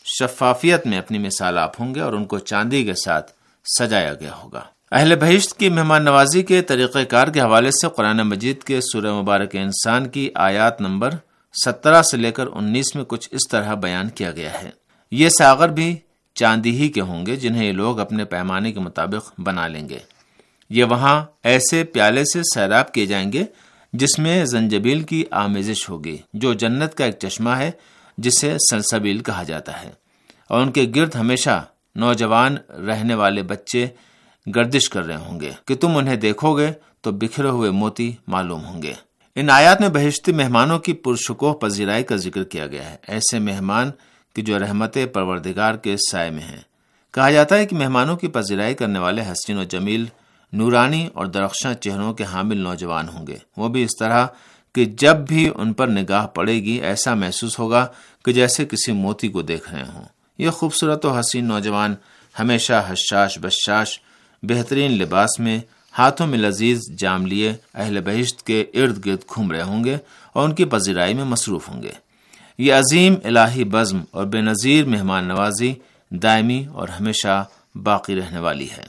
[SPEAKER 6] شفافیت میں اپنی مثال آپ ہوں گے اور ان کو چاندی کے ساتھ سجایا گیا ہوگا۔ اہل بہشت کی مہمان نوازی کے طریقہ کار کے حوالے سے قرآن مجید کے سورہ مبارک انسان کی آیات نمبر سترہ سے لے کر انیس میں کچھ اس طرح بیان کیا گیا ہے۔ یہ ساغر بھی چاندی ہی کے ہوں گے جنہیں یہ لوگ اپنے پیمانے کے مطابق بنا لیں گے۔ یہ وہاں ایسے پیالے سے سیراب کیے جائیں گے جس میں زنجبیل کی آمیزش ہوگی، جو جنت کا ایک چشمہ ہے جسے سلسبیل کہا جاتا ہے، اور ان کے گرد ہمیشہ نوجوان رہنے والے بچے گردش کر رہے ہوں گے کہ تم انہیں دیکھو گے تو بکھرے ہوئے موتی معلوم ہوں گے۔ ان آیات میں بہشتی مہمانوں کی پرشکوہ پذیرائی کا ذکر کیا گیا ہے، ایسے مہمان کہ جو رحمت پروردگار کے سائے میں ہیں۔ کہا جاتا ہے کہ مہمانوں کی پذیرائی کرنے والے حسین و جمیل، نورانی اور درخشاں چہروں کے حامل نوجوان ہوں گے، وہ بھی اس طرح کہ جب بھی ان پر نگاہ پڑے گی ایسا محسوس ہوگا کہ جیسے کسی موتی کو دیکھ رہے ہوں۔ یہ خوبصورت و حسین نوجوان ہمیشہ حشاش بشاش بہترین لباس میں، ہاتھوں میں لذیذ جام لیے اہل بہشت کے ارد گرد گھوم رہے ہوں گے اور ان کی پذیرائی میں مصروف ہوں گے۔ یہ عظیم الہی بزم اور بے نظیر مہمان نوازی دائمی اور ہمیشہ باقی رہنے والی ہے۔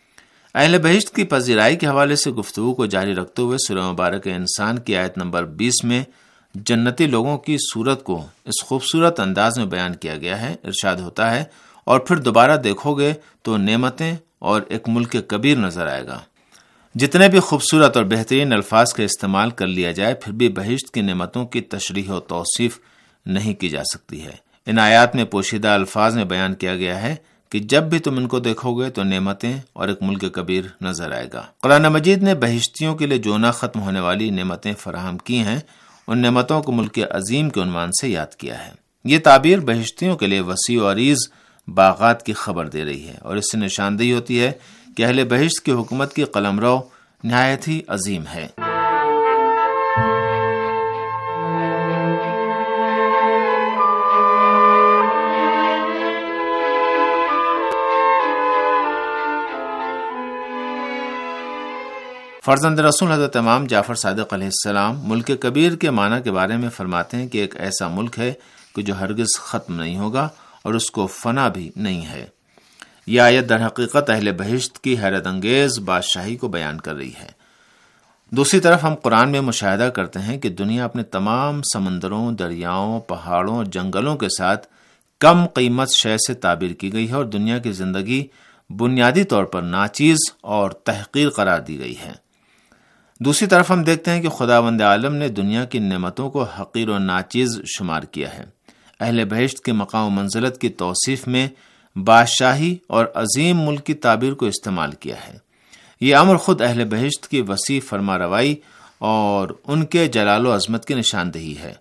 [SPEAKER 6] اہل بہشت کی پذیرائی کے حوالے سے گفتگو کو جاری رکھتے ہوئے سورہ مبارک انسان کی آیت نمبر بیس میں جنتی لوگوں کی صورت کو اس خوبصورت انداز میں بیان کیا گیا ہے۔ ارشاد ہوتا ہے، اور پھر دوبارہ دیکھو گے تو نعمتیں اور ایک ملک کبیر نظر آئے گا۔ جتنے بھی خوبصورت اور بہترین الفاظ کا استعمال کر لیا جائے پھر بھی بہشت کی نعمتوں کی تشریح و توصیف نہیں کی جا سکتی ہے۔ ان آیات میں پوشیدہ الفاظ میں بیان کیا گیا ہے کہ جب بھی تم ان کو دیکھو گے تو نعمتیں اور ایک ملک کبیر نظر آئے گا۔ قرآن مجید نے بہشتیوں کے لیے جو نہ ختم ہونے والی نعمتیں فراہم کی ہیں، ان نعمتوں کو ملک عظیم کے عنوان سے یاد کیا ہے۔ یہ تعبیر بہشتیوں کے لیے وسیع و عریض باغات کی خبر دے رہی ہے، اور اس سے نشاندہی ہوتی ہے کہ اہل بہشت کی حکومت کی قلمرو نہایت ہی عظیم ہے۔ فرزند رسول حضرت امام جعفر صادق علیہ السلام ملک کبیر کے معنی کے بارے میں فرماتے ہیں کہ ایک ایسا ملک ہے کہ جو ہرگز ختم نہیں ہوگا اور اس کو فنا بھی نہیں ہے۔ یہ آیت در حقیقت اہل بہشت کی حیرت انگیز بادشاہی کو بیان کر رہی ہے۔ دوسری طرف ہم قرآن میں مشاہدہ کرتے ہیں کہ دنیا اپنے تمام سمندروں، دریاؤں، پہاڑوں اور جنگلوں کے ساتھ کم قیمت شے سے تعبیر کی گئی ہے، اور دنیا کی زندگی بنیادی طور پر ناچیز اور تحقیر قرار دی گئی ہے۔ دوسری طرف ہم دیکھتے ہیں کہ خداوند عالم نے دنیا کی نعمتوں کو حقیر و ناچیز شمار کیا ہے۔ اہل بہشت کے مقام و منزلت کی توصیف میں بادشاہی اور عظیم ملک کی تعبیر کو استعمال کیا ہے۔ یہ امر خود اہل بہشت کی وسیع فرما روائی اور ان کے جلال و عظمت کی نشاندہی ہے۔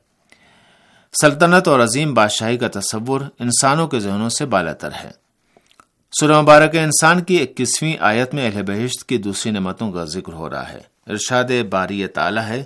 [SPEAKER 6] سلطنت اور عظیم بادشاہی کا تصور انسانوں کے ذہنوں سے بالاتر ہے۔ سورہ مبارک انسان کی اکیسویں آیت میں اہل بہشت کی دوسری نعمتوں کا ذکر ہو رہا ہے۔ ارشاد باری تعالی ہے،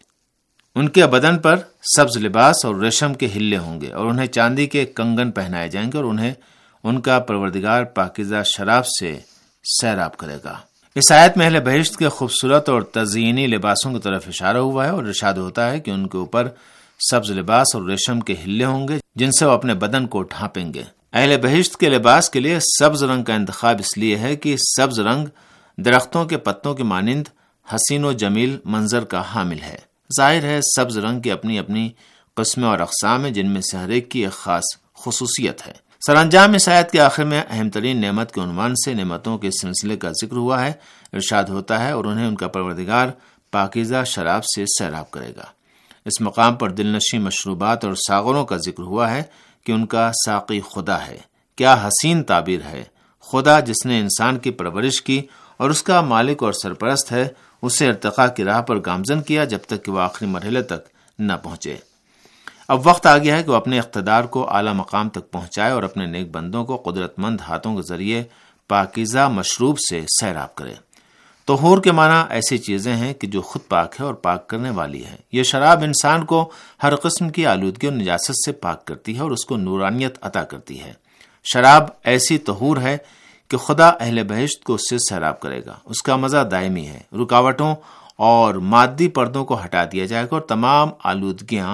[SPEAKER 6] ان کے بدن پر سبز لباس اور ریشم کے ہلے ہوں گے، اور انہیں چاندی کے کنگن پہنائے جائیں گے، اور انہیں ان کا پروردگار پاکیزہ شراب سے سیراب کرے گا۔ اس آیت میں اہل بہشت کے خوبصورت اور تزئینی لباسوں کی طرف اشارہ ہوا ہے، اور ارشاد ہوتا ہے کہ ان کے اوپر سبز لباس اور ریشم کے ہلے ہوں گے جن سے وہ اپنے بدن کو ڈھانپیں گے۔ اہل بہشت کے لباس کے لیے سبز رنگ کا انتخاب اس لیے ہے کہ سبز رنگ درختوں کے پتوں کے مانند حسین و جمیل منظر کا حامل ہے۔ ظاہر ہے سبز رنگ کی اپنی اپنی قسمیں اور اقسام ہیں جن میں سے ہر ایک کی ایک خاص خصوصیت ہے۔ سر انجام اس آیت کے آخر میں اہم ترین نعمت کے عنوان سے نعمتوں کے سلسلے کا ذکر ہوا ہے۔ ارشاد ہوتا ہے، اور انہیں ان کا پروردگار پاکیزہ شراب سے سیراب کرے گا۔ اس مقام پر دلنشیں مشروبات اور ساغروں کا ذکر ہوا ہے کہ ان کا ساقی خدا ہے۔ کیا حسین تعبیر ہے! خدا جس نے انسان کی پرورش کی اور اس کا مالک اور سرپرست ہے، اسے ارتقاء کی راہ پر گامزن کیا جب تک کہ وہ آخری مرحلے تک نہ پہنچے۔ اب وقت آ گیا ہے کہ وہ اپنے اقتدار کو اعلیٰ مقام تک پہنچائے اور اپنے نیک بندوں کو قدرت مند ہاتھوں کے ذریعے پاکیزہ مشروب سے سیراب کرے۔ طہور کے معنی ایسی چیزیں ہیں کہ جو خود پاک ہے اور پاک کرنے والی ہے۔ یہ شراب انسان کو ہر قسم کی آلودگی اور نجاست سے پاک کرتی ہے اور اس کو نورانیت عطا کرتی ہے۔ شراب ایسی طہور ہے کہ خدا اہل بہشت کو اس سے سیراب کرے گا۔ اس کا مزہ دائمی ہے، رکاوٹوں اور مادی پردوں کو ہٹا دیا جائے گا اور تمام آلودگیاں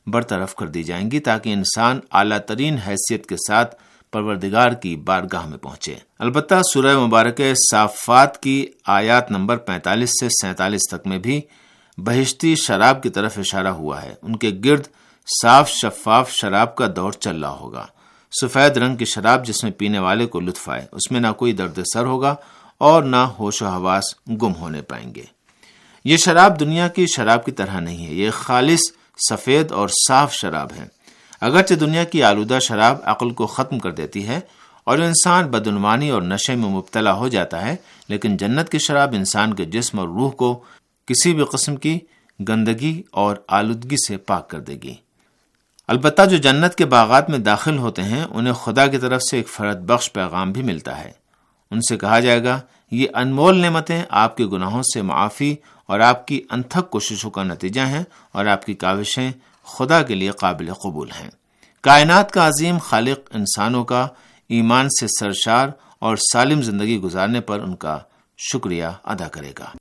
[SPEAKER 6] برطرف کر دی جائیں گی تاکہ انسان اعلیٰ ترین حیثیت کے ساتھ پروردگار کی بارگاہ میں پہنچے۔ البتہ سورہ مبارکہ صافات کی آیات نمبر پینتالیس سے سینتالیس تک میں بھی بہشتی شراب کی طرف اشارہ ہوا ہے۔ ان کے گرد صاف شفاف شراب کا دور چل رہا ہوگا، سفید رنگ کی شراب جس میں پینے والے کو لطف آئے، اس میں نہ کوئی درد سر ہوگا اور نہ ہوش و حواس گم ہونے پائیں گے۔ یہ شراب دنیا کی شراب کی طرح نہیں ہے، یہ خالص سفید اور صاف شراب ہے۔ اگرچہ دنیا کی آلودہ شراب عقل کو ختم کر دیتی ہے اور انسان بدعنوانی اور نشے میں مبتلا ہو جاتا ہے، لیکن جنت کی شراب انسان کے جسم اور روح کو کسی بھی قسم کی گندگی اور آلودگی سے پاک کر دے گی۔ البتہ جو جنت کے باغات میں داخل ہوتے ہیں انہیں خدا کی طرف سے ایک فرحت بخش پیغام بھی ملتا ہے۔ ان سے کہا جائے گا یہ انمول نعمتیں آپ کے گناہوں سے معافی اور آپ کی انتھک کوششوں کا نتیجہ ہیں اور آپ کی کاوشیں خدا کے لیے قابل قبول ہیں۔ کائنات کا عظیم خالق انسانوں کا ایمان سے سرشار اور سالم زندگی گزارنے پر ان کا شکریہ ادا کرے گا۔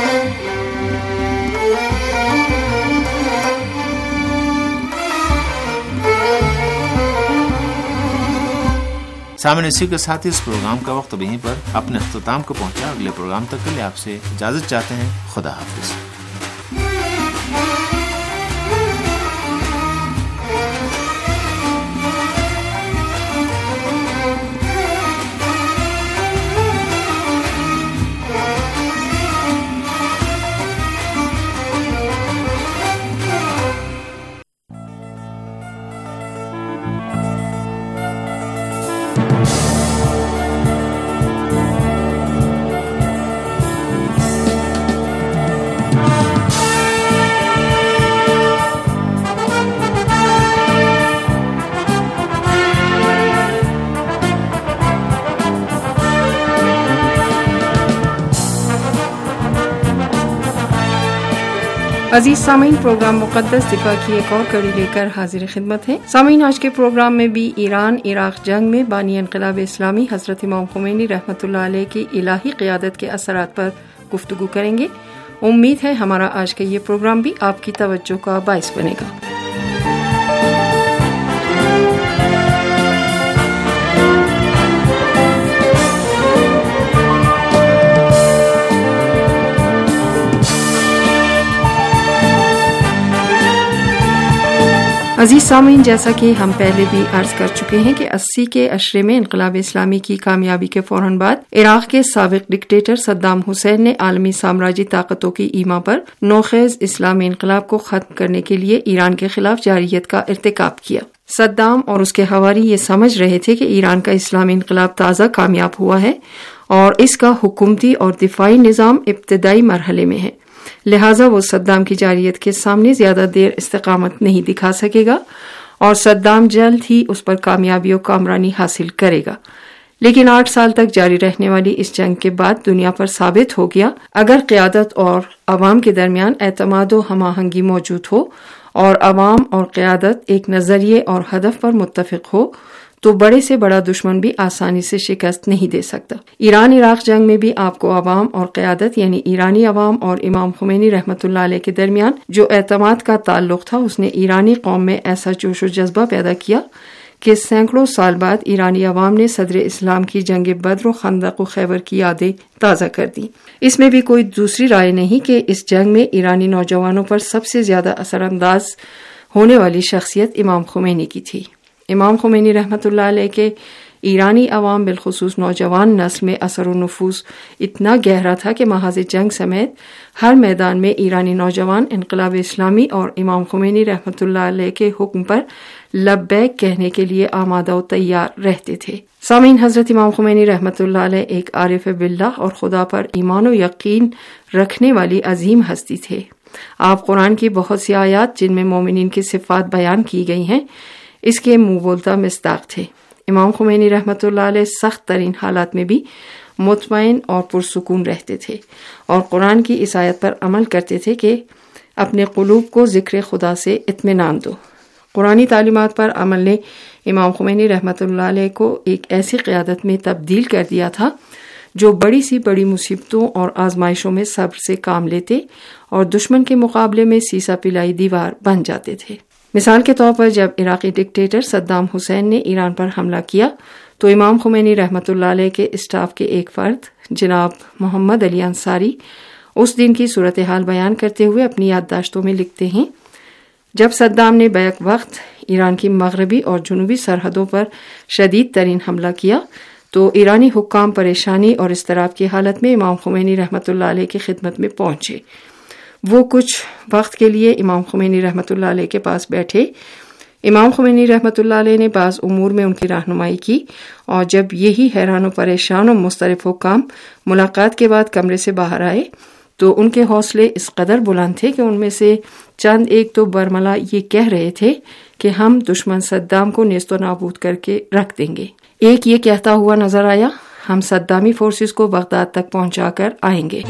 [SPEAKER 6] سامنے اسی کے ساتھ اس پروگرام کا وقت اب یہیں پر اپنے اختتام کو پہنچا۔ اگلے پروگرام تک کے لیے آپ سے اجازت چاہتے ہیں۔ خدا حافظ۔
[SPEAKER 7] عزیز سامعین، پروگرام مقدس دفاع کی ایک اور کڑی لے کر حاضر خدمت ہے۔ سامعین، آج کے پروگرام میں بھی ایران عراق جنگ میں بانی انقلاب اسلامی حضرت امام خمینی رحمۃ اللہ علیہ کی الہی قیادت کے اثرات پر گفتگو کریں گے۔ امید ہے ہمارا آج کا یہ پروگرام بھی آپ کی توجہ کا باعث بنے گا۔ عزیز سامعین، جیسا کہ ہم پہلے بھی عرض کر چکے ہیں کہ اسی کے عشرے میں انقلاب اسلامی کی کامیابی کے فوراً بعد عراق کے سابق ڈکٹیٹر صدام حسین نے عالمی سامراجی طاقتوں کی ایما پر نوخیز اسلامی انقلاب کو ختم کرنے کے لیے ایران کے خلاف جارحیت کا ارتکاب کیا۔ صدام اور اس کے حواری یہ سمجھ رہے تھے کہ ایران کا اسلامی انقلاب تازہ کامیاب ہوا ہے اور اس کا حکومتی اور دفاعی نظام ابتدائی مرحلے میں ہے، لہٰذا وہ صدام کی جارحیت کے سامنے زیادہ دیر استقامت نہیں دکھا سکے گا اور صدام جلد ہی اس پر کامیابی و کامرانی حاصل کرے گا۔ لیکن آٹھ سال تک جاری رہنے والی اس جنگ کے بعد دنیا پر ثابت ہو گیا، اگر قیادت اور عوام کے درمیان اعتماد و ہم آہنگی موجود ہو اور عوام اور قیادت ایک نظریے اور ہدف پر متفق ہو تو بڑے سے بڑا دشمن بھی آسانی سے شکست نہیں دے سکتا۔ ایران عراق جنگ میں بھی آپ کو عوام اور قیادت یعنی ایرانی عوام اور امام خمینی رحمۃ اللہ علیہ کے درمیان جو اعتماد کا تعلق تھا، اس نے ایرانی قوم میں ایسا جوش و جذبہ پیدا کیا کہ سینکڑوں سال بعد ایرانی عوام نے صدر اسلام کی جنگ بدر و خندق و خیبر کی یادیں تازہ کر دی۔ اس میں بھی کوئی دوسری رائے نہیں کہ اس جنگ میں ایرانی نوجوانوں پر سب سے زیادہ اثر انداز ہونے والی شخصیت امام خمینی کی تھی۔ امام خمینی رحمۃ اللہ علیہ کے ایرانی عوام بالخصوص نوجوان نسل میں اثر و نفوذ اتنا گہرا تھا کہ محاذ جنگ سمیت ہر میدان میں ایرانی نوجوان انقلاب اسلامی اور امام خمینی رحمۃ اللہ علیہ کے حکم پر لبیک کہنے کے لیے آمادہ و تیار رہتے تھے۔ سامعین، حضرت امام خمینی رحمۃ اللہ علیہ ایک عارف باللہ اور خدا پر ایمان و یقین رکھنے والی عظیم ہستی تھے۔ آپ قرآن کی بہت سی آیات جن میں مومنین کی صفات بیان کی گئی ہیں اس کے منہ بولتا مصداق تھے۔ امام خمینی رحمۃ اللہ علیہ سخت ترین حالات میں بھی مطمئن اور پرسکون رہتے تھے اور قرآن کی اس آیت پر عمل کرتے تھے کہ اپنے قلوب کو ذکر خدا سے اطمینان دو۔ قرآنی تعلیمات پر عمل نے امام خمینی رحمۃ اللہ علیہ کو ایک ایسی قیادت میں تبدیل کر دیا تھا جو بڑی سی بڑی مصیبتوں اور آزمائشوں میں صبر سے کام لیتے اور دشمن کے مقابلے میں سیسا پلائی دیوار بن جاتے تھے۔ مثال کے طور پر جب عراقی ڈکٹیٹر صدام حسین نے ایران پر حملہ کیا تو امام خمینی رحمۃ اللہ علیہ کے اسٹاف کے ایک فرد جناب محمد علی انصاری اس دن کی صورتحال بیان کرتے ہوئے اپنی یادداشتوں میں لکھتے ہیں، جب صدام نے بیک وقت ایران کی مغربی اور جنوبی سرحدوں پر شدید ترین حملہ کیا تو ایرانی حکام پریشانی اور اضطراب کی حالت میں امام خمینی رحمۃ اللہ علیہ کی خدمت میں پہنچے۔ وہ کچھ وقت کے لیے امام خمینی رحمۃ اللہ علیہ کے پاس بیٹھے۔ امام خمینی رحمۃ اللہ علیہ نے بعض امور میں ان کی رہنمائی کی، اور جب یہی حیران و پریشان و مضطرب حکام ملاقات کے بعد کمرے سے باہر آئے تو ان کے حوصلے اس قدر بلند تھے کہ ان میں سے چند ایک تو برملا یہ کہہ رہے تھے کہ ہم دشمن صدام کو نیست و نابود کر کے رکھ دیں گے۔ ایک یہ کہتا ہوا نظر آیا، ہم صدامی فورسز کو بغداد تک پہنچا کر آئیں گے۔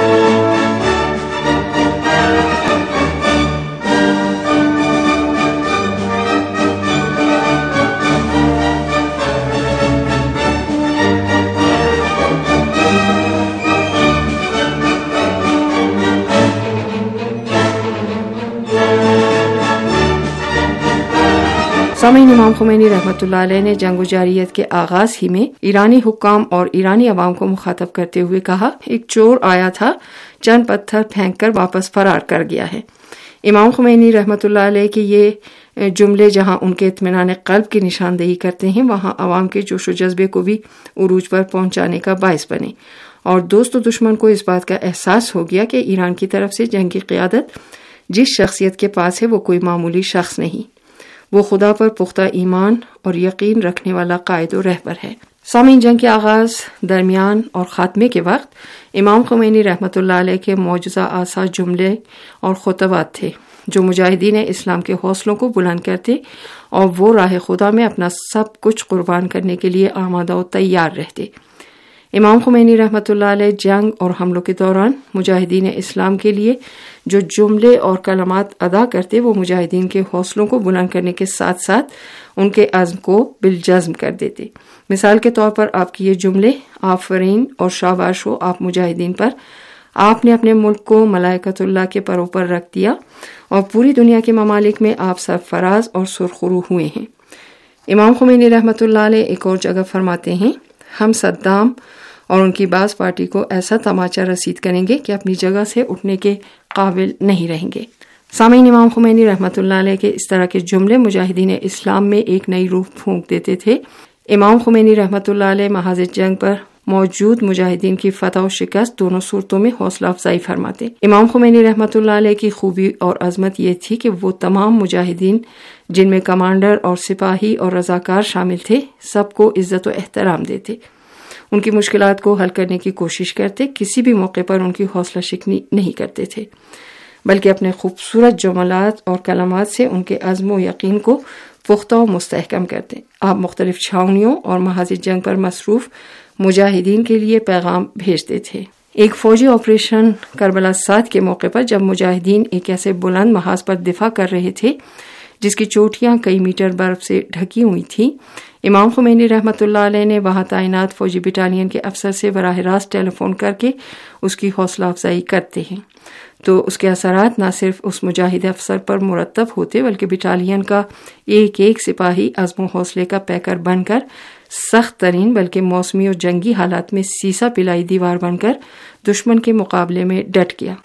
[SPEAKER 7] سامعین، امام خمینی رحمۃ اللہ علیہ نے جنگ و جاریت کے آغاز ہی میں ایرانی حکام اور ایرانی عوام کو مخاطب کرتے ہوئے کہا، ایک چور آیا تھا، چند پتھر پھینک کر واپس فرار کر گیا ہے۔ امام خمینی رحمۃ اللہ علیہ کے یہ جملے جہاں ان کے اطمینان قلب کی نشاندہی کرتے ہیں، وہاں عوام کے جوش و جذبے کو بھی عروج پر پہنچانے کا باعث بنے، اور دوست و دشمن کو اس بات کا احساس ہو گیا کہ ایران کی طرف سے جنگ کی قیادت جس شخصیت کے پاس ہے وہ کوئی معمولی شخص نہیں، وہ خدا پر پختہ ایمان اور یقین رکھنے والا قائد و رہبر ہے۔ سامعین، جنگ کے آغاز، درمیان اور خاتمے کے وقت امام خمینی رحمۃ اللہ علیہ کے معجزہ آسا جملے اور خطبات تھے جو مجاہدین اسلام کے حوصلوں کو بلند کرتے اور وہ راہ خدا میں اپنا سب کچھ قربان کرنے کے لیے آمادہ و تیار رہتے۔ امام خمینی رحمۃ اللہ علیہ جنگ اور حملوں کے دوران مجاہدین اسلام کے لیے جو جملے اور کلمات ادا کرتے وہ مجاہدین کے حوصلوں کو بلند کرنے کے ساتھ ساتھ ان کے عزم کو بالجزم کر دیتے۔ مثال کے طور پر آپ کے یہ جملے، آفرین اور شاباش ہو آپ مجاہدین پر، آپ نے اپنے ملک کو ملائکۃ اللہ کے پروں پر رکھ دیا اور پوری دنیا کے ممالک میں آپ سرفراز اور سرخرو ہوئے ہیں۔ امام خمینی رحمۃ اللہ علیہ ایک اور جگہ فرماتے ہیں، ہم صدام اور ان کی بعض پارٹی کو ایسا تماچا رسید کریں گے کہ اپنی جگہ سے اٹھنے کے قابل نہیں رہیں گے۔ سامعین، امام خمینی رحمۃ اللہ علیہ کے اس طرح کے جملے مجاہدین اسلام میں ایک نئی روح پھونک دیتے تھے۔ امام خمینی رحمۃ اللہ علیہ محاذ جنگ پر موجود مجاہدین کی فتح و شکست دونوں صورتوں میں حوصلہ افزائی فرماتے۔ امام خمینی رحمۃ اللہ علیہ کی خوبی اور عظمت یہ تھی کہ وہ تمام مجاہدین جن میں کمانڈر اور سپاہی اور رضاکار شامل تھے سب کو عزت و احترام دیتے، ان کی مشکلات کو حل کرنے کی کوشش کرتے، کسی بھی موقع پر ان کی حوصلہ شکنی نہیں کرتے تھے، بلکہ اپنے خوبصورت جملات اور کلمات سے ان کے عزم و یقین کو پختہ و مستحکم کرتے۔ آپ مختلف چھاؤنیوں اور محاذ جنگ پر مصروف مجاہدین کے لیے پیغام بھیجتے تھے۔ ایک فوجی آپریشن کربلا سات کے موقع پر جب مجاہدین ایک ایسے بلند محاذ پر دفاع کر رہے تھے جس کی چوٹیاں کئی میٹر برف سے ڈھکی ہوئی تھیں، امام خمینی رحمۃ اللہ علیہ نے وہاں تعینات فوجی بٹالین کے افسر سے براہ راست ٹیلی فون کر کے اس کی حوصلہ افزائی کرتے ہیں، تو اس کے اثرات نہ صرف اس مجاہد افسر پر مرتب ہوتے بلکہ بٹالین کا ایک ایک سپاہی عزم و حوصلے کا پیکر بن کر سخت ترین بلکہ موسمی اور جنگی حالات میں سیسا پلائی دیوار بن کر دشمن کے مقابلے میں ڈٹ گیا۔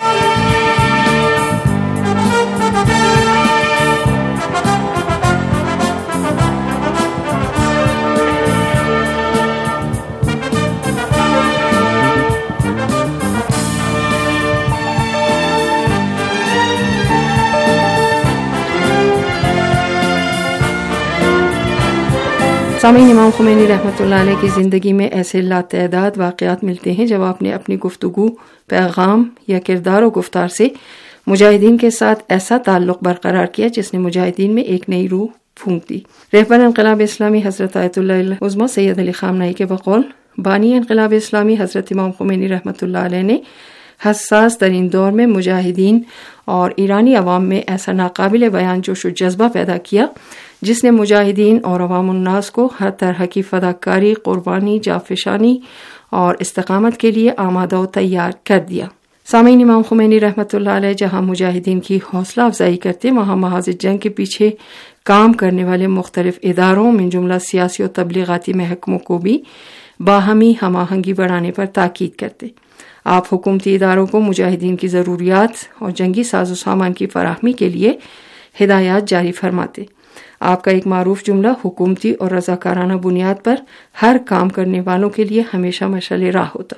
[SPEAKER 7] سامعین، امام خمینی رحمۃ اللہ علیہ کی زندگی میں ایسے لاتعداد واقعات ملتے ہیں جب آپ نے اپنی گفتگو، پیغام یا کردار و گفتار سے مجاہدین کے ساتھ ایسا تعلق برقرار کیا جس نے مجاہدین میں ایک نئی روح پھونک دی۔ رہبر انقلاب اسلامی حضرت آیت اللہ العظمہ سید علی خامنہئی کے بقول، بانی انقلاب اسلامی حضرت امام خمینی رحمۃ اللہ علیہ نے حساس ترین دور میں مجاہدین اور ایرانی عوام میں ایسا ناقابل بیان جوش و جذبہ پیدا کیا جس نے مجاہدین اور عوام الناس کو ہر طرح کی فداکاری، قربانی، جانفشانی اور استقامت کے لیے آمادہ و تیار کر دیا۔ سامعین، امام خمینی رحمۃ اللہ علیہ جہاں مجاہدین کی حوصلہ افزائی کرتے، وہاں محاذ جنگ کے پیچھے کام کرنے والے مختلف اداروں من جملہ سیاسی اور تبلیغاتی محکموں کو بھی باہمی ہم آہنگی بڑھانے پر تاکید کرتے۔ آپ حکومتی اداروں کو مجاہدین کی ضروریات اور جنگی ساز و سامان کی فراہمی کے لیے ہدایات جاری فرماتے۔ آپ کا ایک معروف جملہ حکومتی اور رضاکارانہ بنیاد پر ہر کام کرنے والوں کے لیے ہمیشہ مشعل راہ ہوتا۔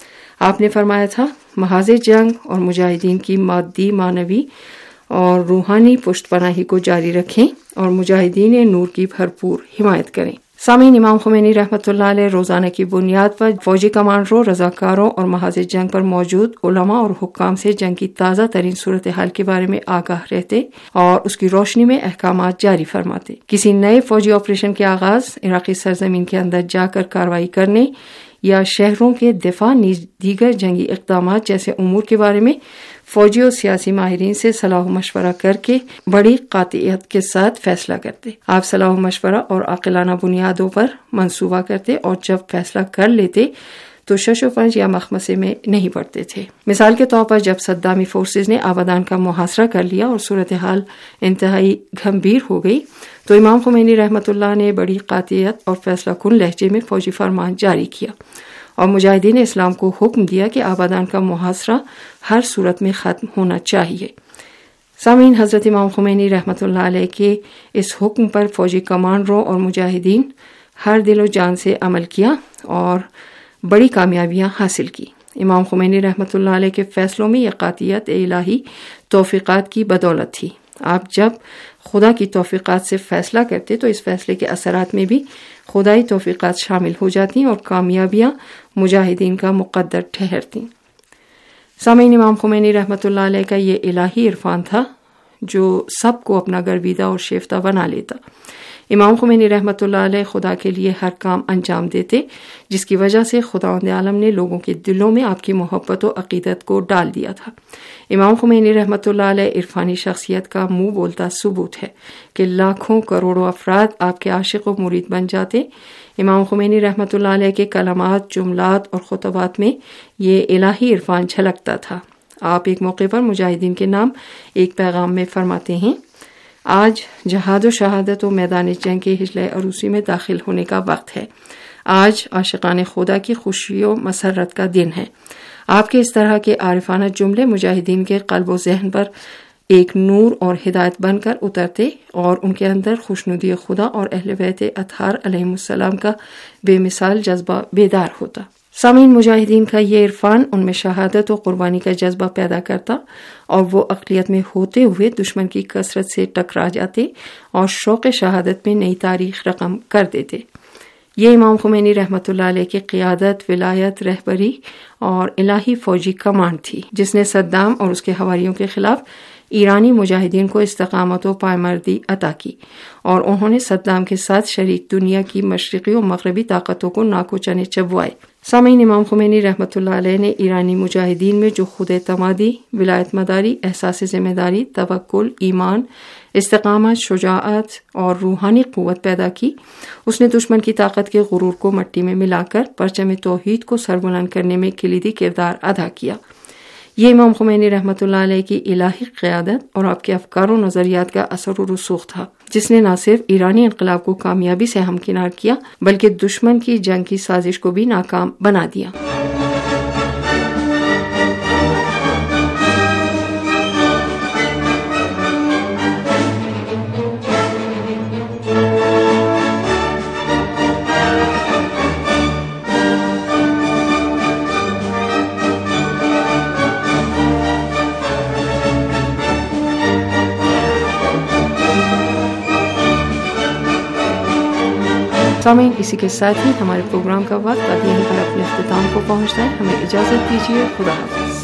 [SPEAKER 7] آپ نے فرمایا تھا، محاذ جنگ اور مجاہدین کی مادی، معنوی اور روحانی پشت پناہی کو جاری رکھیں اور مجاہدین نور کی بھرپور حمایت کریں۔ سامعین، امام خمینی رحمۃ اللہ علیہ روزانہ کی بنیاد پر فوجی کمانڈروں، رضاکاروں اور محاذ جنگ پر موجود علماء اور حکام سے جنگ کی تازہ ترین صورتحال کے بارے میں آگاہ رہتے اور اس کی روشنی میں احکامات جاری فرماتے۔ کسی نئے فوجی آپریشن کے آغاز، عراقی سرزمین کے اندر جا کر کارروائی کرنے یا شہروں کے دفاع نیز دیگر جنگی اقدامات جیسے امور کے بارے میں فوجی اور سیاسی ماہرین سے صلاح و مشورہ کر کے بڑی قاطعیت کے ساتھ فیصلہ کرتے۔ آپ صلاح و مشورہ اور عاقلانہ بنیادوں پر منصوبہ کرتے اور جب فیصلہ کر لیتے تو شش و پنج یا مخمسے میں نہیں پڑتے تھے۔ مثال کے طور پر جب صدامی فورسز نے آبادان کا محاصرہ کر لیا اور صورتحال انتہائی گھمبیر ہو گئی تو امام خمینی رحمۃ اللہ نے بڑی قاطعیت اور فیصلہ کن لہجے میں فوجی فرمان جاری کیا اور مجاہدین اسلام کو حکم دیا کہ آبادان کا محاصرہ ہر صورت میں ختم ہونا چاہیے۔ سامعین، حضرت امام خمینی رحمۃ اللہ علیہ کے اس حکم پر فوجی کمانڈروں اور مجاہدین ہر دل و جان سے عمل کیا اور بڑی کامیابیاں حاصل کی۔ امام خمینی رحمۃ اللہ علیہ کے فیصلوں میں یہ قاطعیت الہی توفیقات کی بدولت تھی۔ آپ جب خدا کی توفیقات سے فیصلہ کرتے تو اس فیصلے کے اثرات میں بھی خدائی توفیقات شامل ہو جاتی اور کامیابیاں مجاہدین کا مقدر ٹھہرتی۔ سامعین، امام خمینی رحمۃ اللہ علیہ کا یہ الہی عرفان تھا جو سب کو اپنا گرویدہ اور شیفتہ بنا لیتا۔ امام خمینی رحمۃ اللہ علیہ خدا کے لیے ہر کام انجام دیتے، جس کی وجہ سے خداوند عالم نے لوگوں کے دلوں میں آپ کی محبت و عقیدت کو ڈال دیا تھا۔ امام خمینی رحمۃ اللہ علیہ عرفانی شخصیت کا منہ بولتا ثبوت ہے کہ لاکھوں کروڑوں افراد آپ کے عاشق و مرید بن جاتے۔ امام خمینی رحمۃ اللہ علیہ کے کلمات، جملات اور خطبات میں یہ الہی عرفان جھلکتا تھا۔ آپ ایک موقع پر مجاہدین کے نام ایک پیغام میں فرماتے ہیں، آج جہاد و شہادت و میدان جنگ کے ہجلہ عروسی میں داخل ہونے کا وقت ہے۔ آج عاشقان خدا کی خوشی و مسرت کا دن ہے۔ آپ کے اس طرح کے عارفانہ جملے مجاہدین کے قلب و ذہن پر ایک نور اور ہدایت بن کر اترتے اور ان کے اندر خوشنودی خدا اور اہل بیت اطہار علیہم السلام کا بے مثال جذبہ بیدار ہوتا۔ سامعین، مجاہدین کا یہ عرفان ان میں شہادت و قربانی کا جذبہ پیدا کرتا اور وہ اقلیت میں ہوتے ہوئے دشمن کی کثرت سے ٹکرا جاتے اور شوق شہادت میں نئی تاریخ رقم کر دیتے۔ یہ امام خمینی رحمۃ اللہ علیہ کی قیادت، ولایت، رہبری اور الہی فوجی کمانڈ تھی، جس نے صدام اور اس کے حواریوں کے خلاف ایرانی مجاہدین کو استقامت و پائمردی عطا کی اور انہوں نے صدام کے ساتھ شریک دنیا کی مشرقی و مغربی طاقتوں کو ناکو چنے چبوائے۔ سامعین، امام خمینی رحمۃ اللہ علیہ نے ایرانی مجاہدین میں جو خود اعتمادی، ولایت مداری، احساس ذمہ داری، توکل، ایمان، استقامت، شجاعت اور روحانی قوت پیدا کی، اس نے دشمن کی طاقت کے غرور کو مٹی میں ملا کر پرچم توحید کو سربلند کرنے میں کلیدی کردار ادا کیا۔ یہ امام خمینی رحمۃ اللہ علیہ کی الہی قیادت اور آپ کے افکار و نظریات کا اثر و رسوخ تھا، جس نے نہ صرف ایرانی انقلاب کو کامیابی سے ہمکنار کیا بلکہ دشمن کی جنگ کی سازش کو بھی ناکام بنا دیا۔ سامعین، اسی کے ساتھ ہی ہمارے پروگرام کا وقت اب یہیں پر اپنے اختتام کو پہنچتا ہے۔ ہمیں اجازت دیجیے، خدا حافظ۔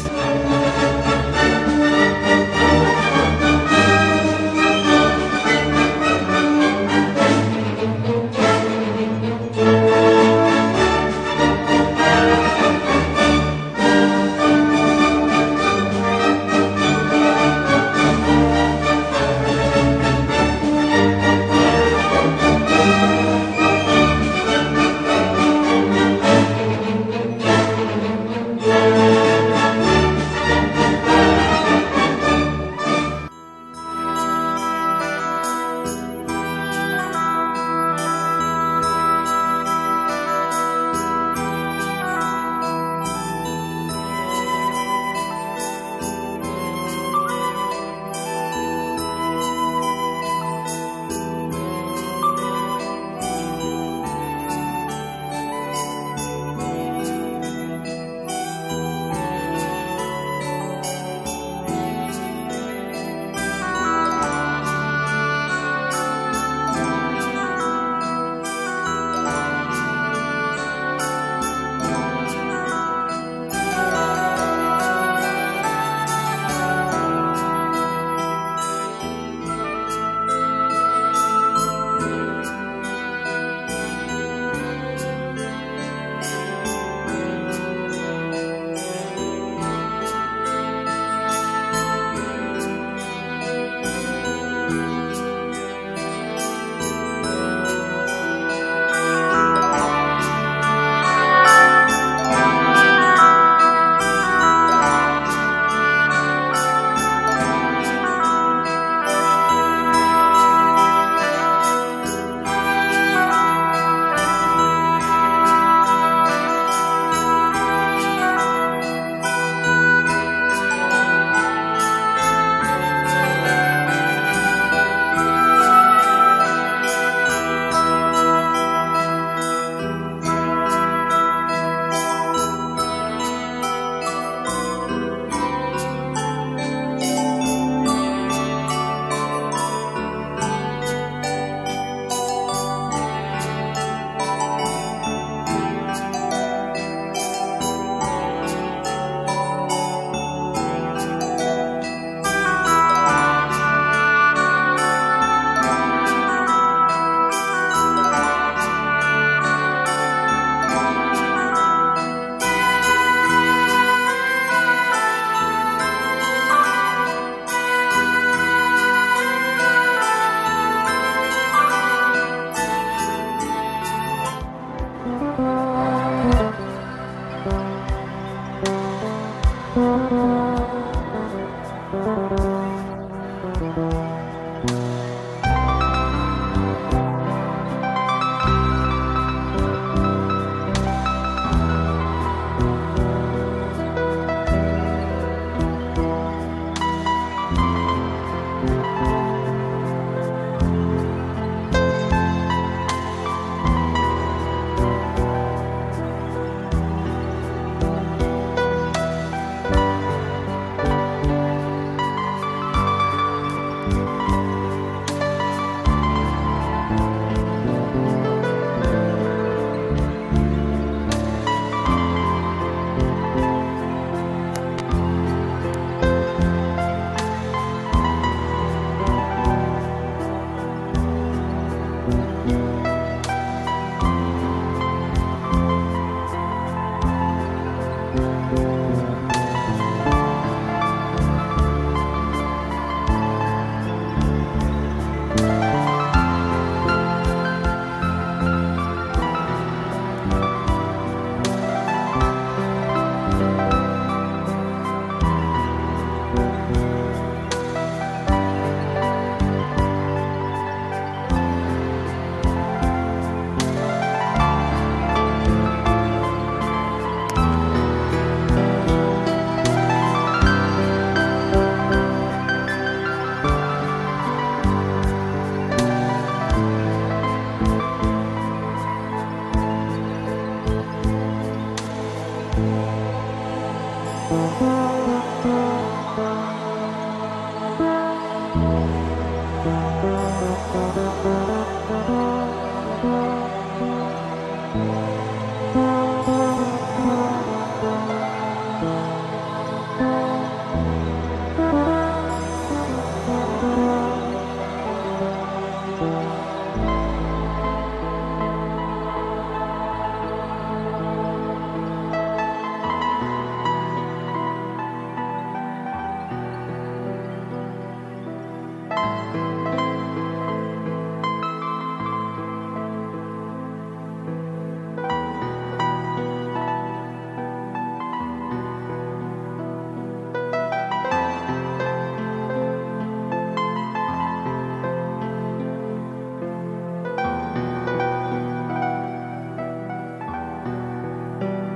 [SPEAKER 9] you.